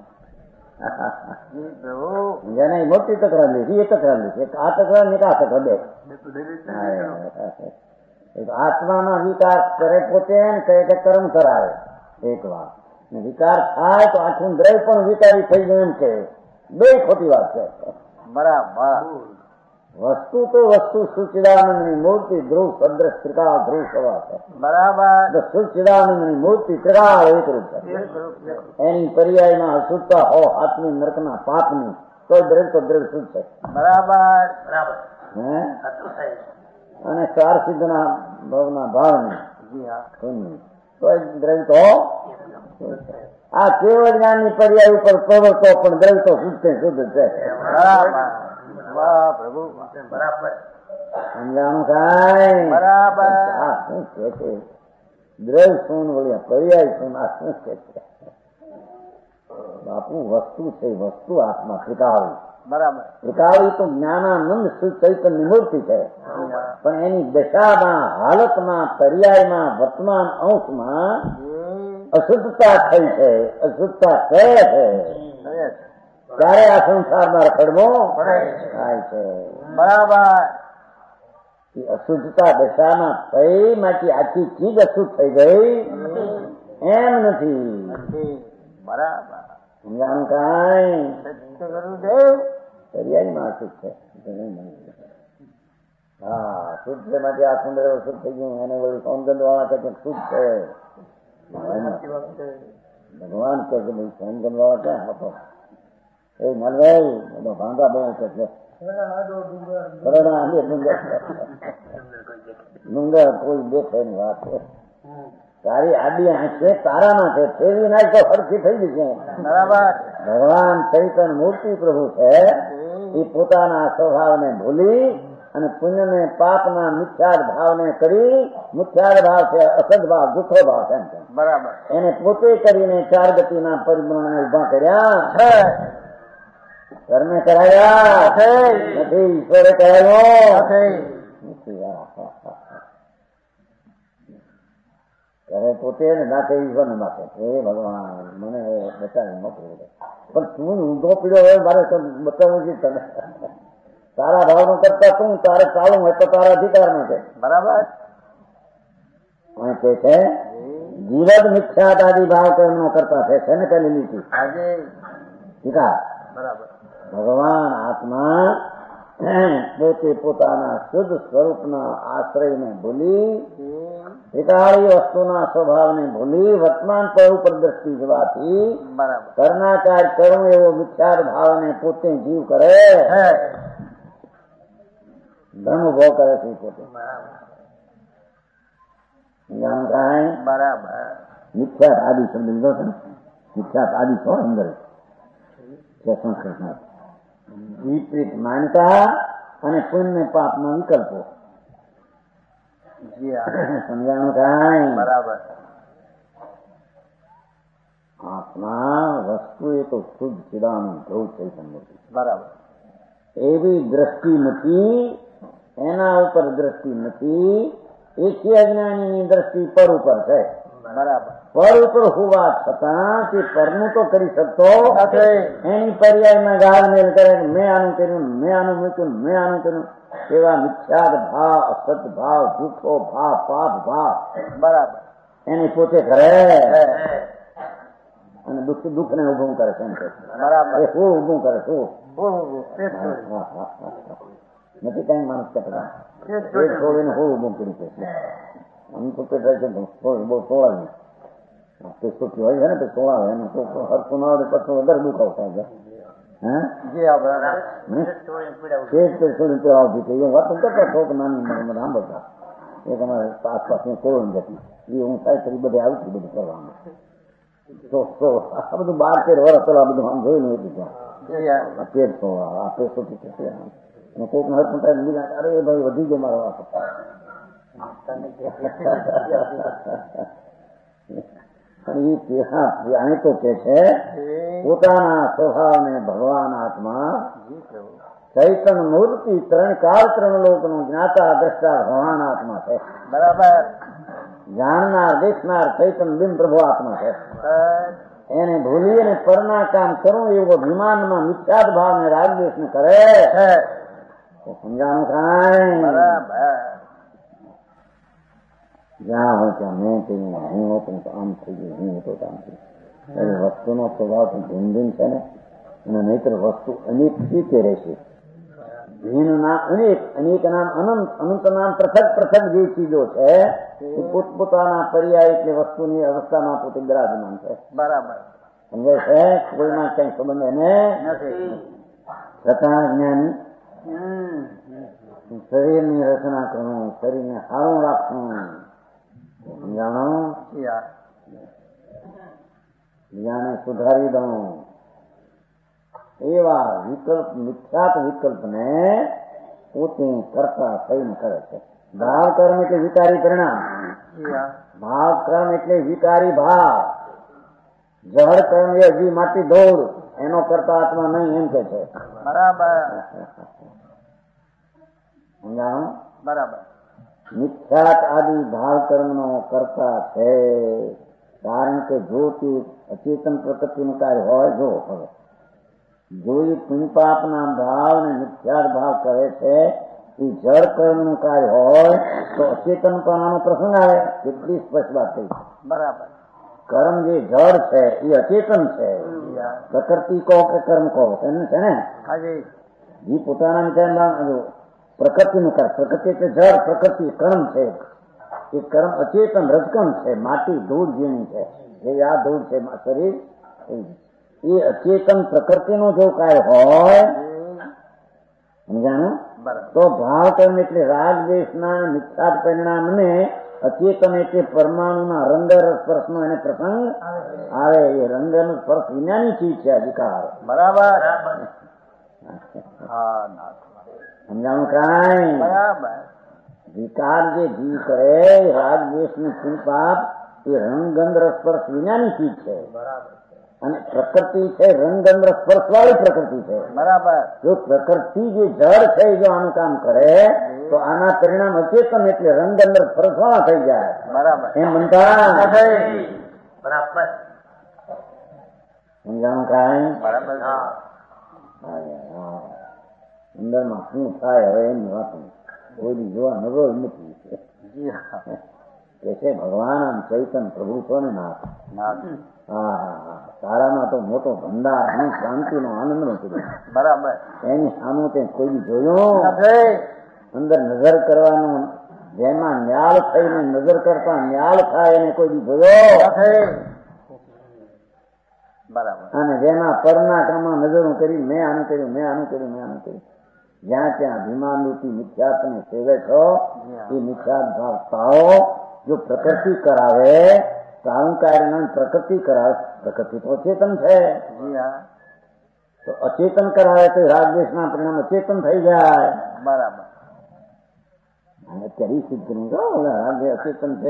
[SPEAKER 2] જેને મોટી તકરાર લીધી એ તકરાર લીધી આ તકરાર ને આ તકરાર બે આત્માનો વિકાર કરે પોતે ને કહે કે કર્મ કરાવે એક વાત, વિકાર થાય તો આખું દ્રવ્ય પણ વિકારી થઈ જાય એમ કે બે ખોટી વાત છે.
[SPEAKER 3] બરાબર.
[SPEAKER 2] વસ્તુ તો વસ્તુ સચ્ચિદાનંદની મૂર્તિ ધ્રુવ સદ્રશ ત્રિકાળ ધ્રુવ સવા છે.
[SPEAKER 3] બરાબર.
[SPEAKER 2] સચ્ચિદાનંદની મૂર્તિ ત્રિકાળ એકરૂપ છે. એની પર્યાયમાં અશુદ્ધતા હો આત્મી નરકના પાપની તો દ્રવ્ય તો દ્રવ્ય શુદ્ધ છે.
[SPEAKER 3] બરાબર. બરાબર.
[SPEAKER 2] હે અને ચાર સિદ્ધના ભાવના ભાવની તો દ્રવ્ય તો આ કેવળ જ્ઞાનની પર્યાય ઉપર પ્રવર્તો પણ દ્રવ્ય તો શુદ્ધ છે.
[SPEAKER 3] પ્રભુ બરાબર
[SPEAKER 2] સમજાણું કાંઈ?
[SPEAKER 3] બરાબર.
[SPEAKER 2] આ શું છે તે દ્રવ્ય શું બોલ્યા પર્યાય શું આ શું છે? બાપુ વસ્તુ છે, વસ્તુ આત્મા ત્રિકાળી.
[SPEAKER 3] બરાબર.
[SPEAKER 2] ત્રિકાળી તો જ્ઞાનાનંદ શુદ્ધ ચૈતન્ય મૂર્તિ છે, પણ એની દશામાં હાલતમાં પર્યાયમાં વર્તમાન અંશમાં અશુદ્ધતા થઈ છે. અશુદ્ધતા કહે છે ત્યારે આ સંસારમાં રખડવો થાય છે.
[SPEAKER 3] બરાબર.
[SPEAKER 2] અશુદ્ધતા દશામાં થઈ માંથી આખી ચીજ અશુદ્ધ થઈ ગઈ એમ નથી.
[SPEAKER 3] બરાબર.
[SPEAKER 2] સમજાણું કાંઈ?
[SPEAKER 3] ગુરુદેવ
[SPEAKER 2] પર્યાયમાં અશુદ્ધ છે. હા શુદ્ધ છે માંથી આ સુંદર અશુદ્ધ થઈ ગયું એને વળી સૌંદર્ય વાળા કે શુદ્ધ છે. ભગવાન કે ભાઈ સૌંદર્ય વાળા ક્યાં હતો? એ મલભાઈ ભાંગા બે છે ડુંગર કોઈ દેખે ની વાત છે. તારી આડી આંખ છે તારામાં છે ફેરવી નાખ તો હરખી થઈ જશે.
[SPEAKER 3] બરાબર.
[SPEAKER 2] ભગવાન ચૈતન્ય મૂર્તિ પ્રભુ છે એ પોતાના સ્વભાવને ભૂલી અને પુણ્યને પાપના મિથ્યાર ભાવને કરી, મિથ્યાર ભાવ છે અસદ ભાવ જૂઠો ભાવ છે
[SPEAKER 3] બરાબર
[SPEAKER 2] એને પોતે કરીને ચાર ગતિના પરિભ્રમણને ઉભા કર્યા કર્મે કરાયા નથી, ઈશ્વરે કરાયો કરે પોતે ને નાખે ઈશ્વર ને નાખે. એ ભગવાન મને બચાવી મોકલું પણ તું ઊંધો પીડ્યો હોય મારે બતાવવું છે તને. તારા ભાવનો કરતા તું તારે ચાલુ હોય તો તારા અધિકારમાં છે.
[SPEAKER 3] બરાબર.
[SPEAKER 2] અને તે છે જીવદ મિથ્યાત આદિ ભાવ તો એમનો કરતા છે ને પેલી લીટી વિકાર.
[SPEAKER 3] બરાબર.
[SPEAKER 2] ભગવાન આત્મા પોતે પોતાના શુદ્ધ સ્વરૂપના આશ્રયને ભૂલી, વિકારી વસ્તુના સ્વભાવને ભૂલી વર્તમાન પર ઉપર દ્રષ્ટિ જવાથી કર્ણાચાર કરું એવો વિચાર ભાવને પોતે જીવ કરે, ધર્મ ભોગ કરે છે પોતે.
[SPEAKER 3] બરાબર.
[SPEAKER 2] મિથ્યાત આદિ શબ્દ લીધો છે ને, મિથ્યાત આદિ છો અંદર છે સંસ્કૃતમાં. વિપરીત માન્યતા અને પુણ્ય પાપના વિકલ્પો. સમજાણું કાંઈ?
[SPEAKER 3] બરાબર.
[SPEAKER 2] આત્મા વસ્તુ એ તો શુદ્ધ ચિદાનંદ ધ્રુવ ચૈતન્ય મૂર્તિ.
[SPEAKER 3] બરાબર.
[SPEAKER 2] એવી દ્રષ્ટિ નથી, એના ઉપર દ્રષ્ટિ નથી. એકી અજ્ઞાનીની દ્રષ્ટિ પર ઉપર છે.
[SPEAKER 3] બરાબર.
[SPEAKER 2] પર ઉપર હોવા છતાં તે પરનું તો કરી શકતો એની પર્યાયમાં ગાળમેલ કરે મેં આનું કર્યું, મેં આનું મૂક્યું, મેં આનું કર્યું. એવા મિથ્યાદ ભાવ, અસત ભાવ, જૂઠો ભાવ, પાપ ભાવ
[SPEAKER 3] બરાબર
[SPEAKER 2] એને પોતે કરે અને દુઃખ ને ઉભું કરે છે.
[SPEAKER 3] બરાબર.
[SPEAKER 2] એ શું ઉભું કરે? શું નથી કઈ માણસ કહેતા છોડીને શું ઉભું કર્યું છે? આમ તો પેટાય છે બહુ તોળાવી સુખી હોય છે ને તોળાવે એને હરકું ના આવે પછી વધારે દુઃખ આવતા છે. વાતો કરતા છોક નાની સાંભળતા એ તમારે આસપાસની કોણ જતી એ હું સાયકલ બધે આવતી બધું કરવામાં આ બધું 12-13 વર્ષ પેલા બધું આમ જોયેલું હતું ત્યાં પેટ તો આ પેસો કોઈક હરકું થાય અરે ભાઈ વધી ગયો મારો આ જાણે તો કે છે પોતાના સ્વભાવને ભગવાન આત્મા ચૈતન મૂર્તિ ત્રણ કાળ ત્રણ લોકનું જ્ઞાતા દ્રષ્ટા ભગવાન આત્મા છે.
[SPEAKER 3] બરાબર.
[SPEAKER 2] જાણનાર દેખનાર ચૈતન બિન પ્રભુ આત્મા છે. એને ભૂલી અને પરના કામ કરું એવો અભિમાનમાં મિથ્યાદ ભાવને રાગદ્વેષ ને કરે તો સમજાણું કાંઈ? જ્યાં હોય ત્યાં મેં કહ્યું હું હતું તો આમ થઈ ગયું, હું હતો તો આમ થઈ ગયું. એ વસ્તુનો સ્વભાવ તો ભિન્ન ભિન્ન છે ને, અને નહીતર વસ્તુ અનેક રીતે રહેશે. ભિન્ન નામ અનેક, અનેક નામ અનંત, અનંત નામ પૃથક પૃથક જે ચીજો છે એ પોતપોતાના પર્યાય એટલે વસ્તુની અવસ્થામાં પોતે બિરાજમાન છે.
[SPEAKER 3] બરાબર
[SPEAKER 2] સમજે છે? કોઈમાં ક્યાંય સંબંધ એને છતાં જ્ઞાની શરીરની રચના કરવું, શરીરને સારું રાખવું, સમજાણો, બીજાને સુધારી દઉં, એવા વિકલ્પ, મિથ્યાત વિકલ્પને પોતે કરતા થઈને કરે છે. ભાવ કર્મ એટલે વિકારી પરિણામ, ભાવ કર્મ એટલે વિકારી ભાવ, જળ કર્મ એ હજી માટી દોડ, એનો કરતા આત્મા નહીં એમ કે છે.
[SPEAKER 3] બરાબર
[SPEAKER 2] સમજાણું?
[SPEAKER 3] બરાબર
[SPEAKER 2] મિથ્યાત આદિ ભાવ કર્મનો કરતા છે. કારણ કે જો તે અચેતન પ્રકૃતિનું કાર્ય હોય, જો એ પુણ્યપાપના ભાવ ને મિથ્યાત ભાવ કરે છે, એ જળ કર્મનું કાર્ય હોય તો અચેતનપણાનો પ્રસંગ આવે. કેટલી સ્પષ્ટ વાત થઈ.
[SPEAKER 3] બરાબર
[SPEAKER 2] કર્મ જે જળ છે એ અચેતન છે. પ્રકૃતિ કહો કે કર્મ કહો એને છે ને, જે પોતાના વિચારમાં પ્રકૃતિનું કાર્ય, પ્રકૃતિ એટલે જળ, પ્રકૃતિ કર્મ છે. એ કર્મ અચેતન રજકમ છે, માટી ધૂળ જેની છે, જે આ ધૂળ છે શરીર, એ અચેતન પ્રકૃતિનું જો કાર્ય હોય, સમજાણું? તો ભાવ કર્મ એટલે રાગ દ્વેષના મિથ્યાત પરિણામને અચેતન એટલે પરમાણુના રંગરસ સ્પર્શનો એને પ્રસંગ આવે. એ રંગનો સ્પર્શ વિનાની ચીજ છે અધિકાર.
[SPEAKER 3] બરાબર
[SPEAKER 2] સમજાણું? કાંઈ
[SPEAKER 3] બરાબર
[SPEAKER 2] વિકાર જે જીવ કરે, રાગ દ્વેષ ની પુણ્યપાપ, એ રંગગંધ સ્પર્શ વિનાની ચીજ છે. અને પ્રકૃતિ છે રંગગંધ સ્પર્શ વાળી પ્રકૃતિ છે.
[SPEAKER 3] બરાબર
[SPEAKER 2] જો પ્રકૃતિ જે જળ છે જો આનું કામ કરે તો આના પરિણામ અચેતન એટલે રંગગંધ સ્પર્શ વાળા થઈ જાય.
[SPEAKER 3] બરાબર
[SPEAKER 2] એમ બનતા.
[SPEAKER 3] બરાબર
[SPEAKER 2] સમજાણું? કાંઈ
[SPEAKER 3] બરાબર
[SPEAKER 2] અંદરમાં શું થાય હવે એની વાત કોઈ જોવા નવો નથી. કે છે ભગવાન ચૈતન પ્રભુ છો ને નાથ. હા, તારામાં તો મોટો ભંડાર અને શાંતિનો આનંદનો કીધું.
[SPEAKER 3] બરાબર
[SPEAKER 2] એની સામે તે કોઈ જોયું અંદર નજર કરવાનું, જેમાં ન્યાલ થઈને નજર કરતા ન્યાલ થાય એને કોઈ જોયો.
[SPEAKER 3] બરાબર
[SPEAKER 2] અને જેના પરના કામમાં નજરો કરી મેં આનું કર્યું, મેં આનું કર્યું, મેં આનું કર્યું, જ્યાં ત્યાં અભિમાનરૂપી મિથ્યાત્વને સેવે છો, એ મિથ્યાત ભાવ પાઓ. જો પ્રકૃતિ કરાવે સારું કાર્ય, પ્રકૃતિ કરાવે, પ્રકૃતિ તો અચેતન છે, તો અચેતન કરાવે તો રાગદ્વેષના પરિણામ અચેતન થઈ જાય.
[SPEAKER 3] બરાબર
[SPEAKER 2] અત્યારે સિદ્ધ નહીં કહો રાગે અચેતન છે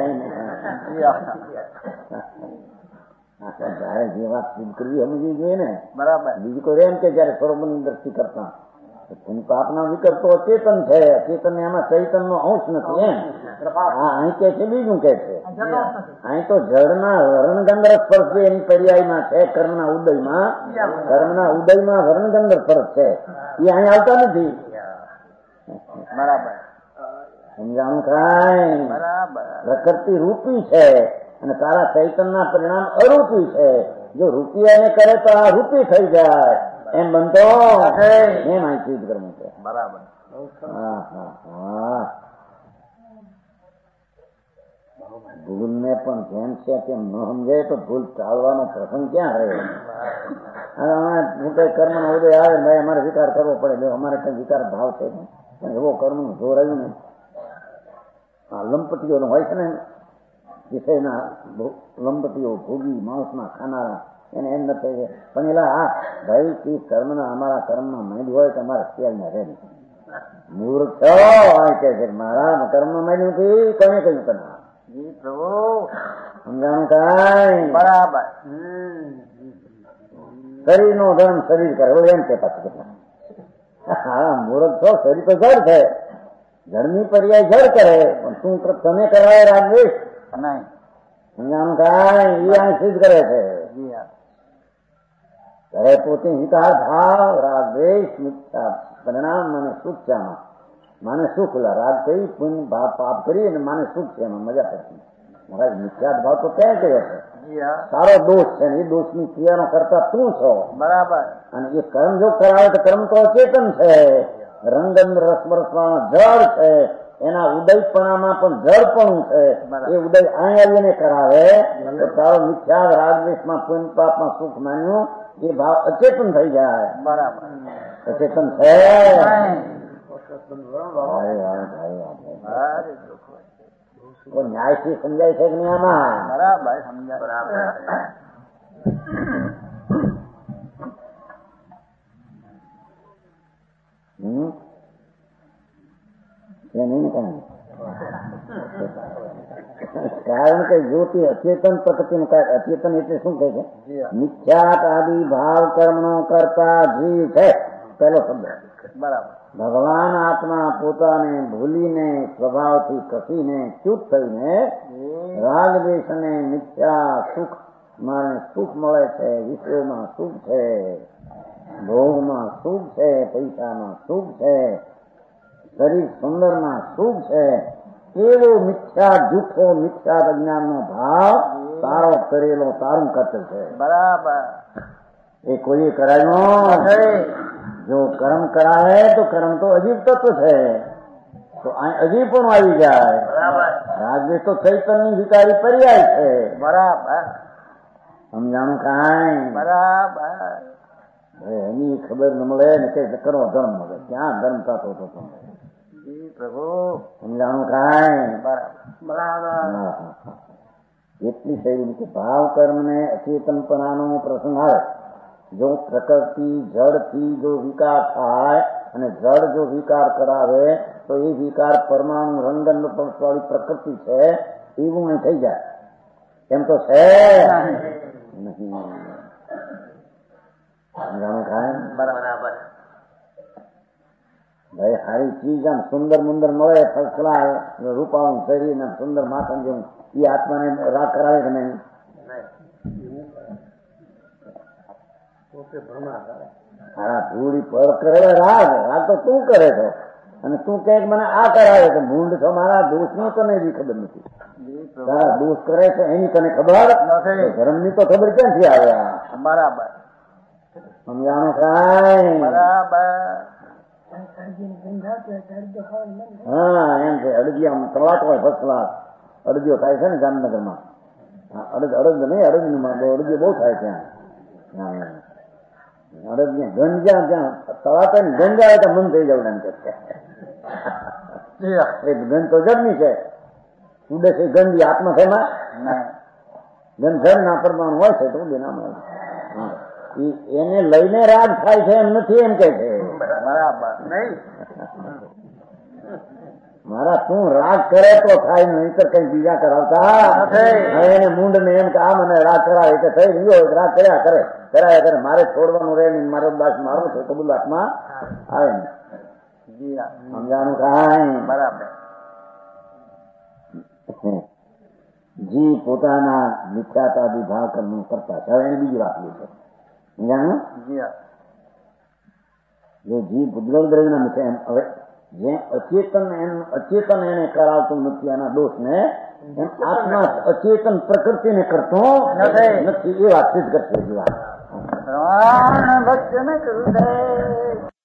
[SPEAKER 2] જયારે જે વાત સિદ્ધ કરવી સમજવી જોઈએ ને.
[SPEAKER 3] બરાબર
[SPEAKER 2] બીજું કોઈ એમ કે જયારે સ્વરૂપની દ્રષ્ટિ કરતા પાપના વિકલ્પ તો અચેતન છે, અચેતન એમાં ચૈતન નો અંશ નથી એમ. અહીં કે છે બીજું કે છે, અહીં તો જળના વર્ણગંધ સ્પર્શ છે એની પર્યાયમાં છે. કર્મના ઉદયમાં વર્ણગંધ સ્પર્શ છે, એ અહીં આવતા નથી.
[SPEAKER 3] બરાબર
[SPEAKER 2] સમજાણું? કાંઈ
[SPEAKER 3] બરાબર
[SPEAKER 2] પ્રકૃતિ રૂપી છે અને તારા ચૈતનના પરિણામ અરૂપી છે. જો રૂપી એને કરે તો આ રૂપી થઈ જાય એમ બનતો એમ અહીં સિદ્ધ કરવું છે.
[SPEAKER 3] બરાબર
[SPEAKER 2] ભૂલને પણ જેમ છે તેમ ન સમજે તો ભૂલ ટાળવાનો પ્રસંગ ક્યાં રહે. હું કઈ કર્મ નો ઉદય આવે ભાઈ અમારે વિચાર કરવો પડે, અમારે કઈ વિચાર ભાવ છે એવો કર્મ નું જોર આવ્યું ને. આ લંપટીઓ હોય છે ને વિષયના લંપટીઓ, ભોગી માણસના ખાનારા, એને એમ નથી પણ એલા હા ભાઈ તી કર્મના અમારા કર્મમાં માંડ હોય તો અમારે ખેલ ને રહે મૂર્ખ છો કે છે મારા કર્મમાં માંડ્યું નથી કોને કહ્યું તને સમજાણું? કાંઈ
[SPEAKER 3] બરાબર
[SPEAKER 2] શરીર નો ધર્મ શરીર કરે એમ કે પાછું હા મૂર્ખ છો. શરીર તો જળ છે, જળની પર્યાય જળ કરે પણ શું તમે કરાય રાગદ્વેષ
[SPEAKER 3] નહીં.
[SPEAKER 2] સમજાણું? કાંઈ એ અહીં સિદ્ધ કરે છે. ત્યારે પોતે હિતાર ભાવ રાગદ્વેષ મિથ્યા પરિણામ અને સૂચ્યામાં માને સુખ રાગ કરી પુણ્ય ભાવ પાપ કરી અને માને સુખ છે એમાં મજા પડતી. મહારાજ મિથ્યા ભાવ તો ક્યાં કર્યો છે? સારો દોષ છે ને એ દોષની ક્રિયાનો કરતા તું છો. બરાબર. અને એ કર્મ જો કરાવે તો કર્મ તો અચેતન છે, રંગન રસબરસમાં જળ છે, એના ઉદયપણામાં પણ જળપણું છે. એ ઉદય અહીં આવીને કરાવે તો તારો મિથ્યા રાગદ્વેષમાં પુણ્ય પાપમાં સુખ માન્યું એ ભાવ અચેતન થઈ જાય. બરાબર. અચેતન છે. ન્યાયથી સમજાય છે કે નહીં આમાં? બરાબર સમજાય. બરાબર. કારણ કે જ્યોતિ અચેતન પ્રકૃતિનું કાંઈ અચેતન એટલે શું કહે છે? મિથ્યાત આદિ ભાવ કર્મનો કરતા જીવ છે પેલો શબ્દ. બરાબર. ભગવાન આત્મા પોતાને ભૂલીને સ્વભાવથી કસીને ચૂપ થઈને રાગ દ્વેષ અને મિથ્યા સુખ મારે સુખ મળે છે, વિષયોમાં સુખ છે, ભોગમાં સુખ છે, પૈસામાં સુખ છે, શરીર સુંદરમાં સુખ છે, એવો મિથ્યા જૂઠો મિથ્યા અજ્ઞાનનો ભાવ તારો કરેલો તારું કર્તવ્ય છે. બરાબર. એ કોઈ કરાયો જો કર્મ કરાવે તો કર્મ તો અજીબ તત્વ છે, તો અજીબ પણ આવી જાય. બરાબર. રાજદ્વેષ તો ચૈતન્યની વિકારી પર્યાય છે. બરાબર. સમજાણું કાંઈ? બરાબર. એની ખબર ન મળે ને કઈ કરો ધર્મ મળે, ક્યાં ધર્મ થતો હતો તમને પ્રભુ? સમજાણું કાંઈ? બરાબર. એટલી શૈલી કે ભાવ કર્મ ને અચેતનપણાનો પ્રસંગ આવે, જો પ્રકૃતિ જળથી જો વિકાર થાય અને જળ જો વિકાર કરાવે તો એ વિકાર પરમાણુ રંગન વાળી પ્રકૃતિ છે એવું અહીં થઈ જાય. એમ તો છે નહીં. બરાબર. ભાઈ સારી ચીજ આમ સુંદર મુંદર મળે, ફર્સ્ટ ક્લાસ રૂપાળું શરીર ને સુંદર માથા જેવું, એ આત્માને રાગ કરાવે કે નહીં? ધૂળી પર કરે રાગ, રાગ તો તું કરે છો અને તું કે મને આ કરાવે છે. ભૂંડ છો, મારા દોષની તને એવી ખબર નથી. તારા દોષ કરે છે એની તને ખબર નથી, ધર્મની તો ખબર ક્યાંથી આવ્યા? બરાબર. સમજાણું કાંઈ? બરાબર. હા એમ છે. અડદી આમ તળાટ હોય ફર્સ્ટ ક્લાસ અડદીઓ થાય છે ને જામનગરમાં. અડદ નહીં, અડદીઓ બહુ થાય ત્યાં. અડદ ને ગંજા ત્યાં તળાતા ને ગંજા આવે તો મન થઈ જવું એમ કે ગંજ તો જન્મી છે. ઉડે છે ગંજી આત્મા છે માં ગંજ ઘર ના પરમાણુ હોય છે તો ઉડે ના એને લઈને રાગ થાય છે એમ નથી એમ કે છે. બરાબર. નહીં મારા તું રાગ કરે તો થાય, નહીં તો કઈ બીજા કરાવતા એને મૂંડ ને એમ કે આ મને રાગ કરાવે એટલે થઈ રહ્યો રાગ કર્યા કરે કરાયા કરે. મારે છોડવાનું રહે ને મારો દાસ મારવો છે કબૂલ હાથમાં આવે ને. સમજાણું કાંઈ? બરાબર. જી પોતાના મિથ્યાતાદી ભાવ કર્મ કરતા છે. હવે એની બીજી વાત એ છે સમજાણું? જો જીવ ભૂતગલ દ્રવ્યના મુખ્ય એમ હવે જેમ અચેતન એને કરાવતું નથી એના દોષ ને, એમ આત્મા અચેતન પ્રકૃતિને કરતો નથી. એ વાત સિદ્ધ કરશે.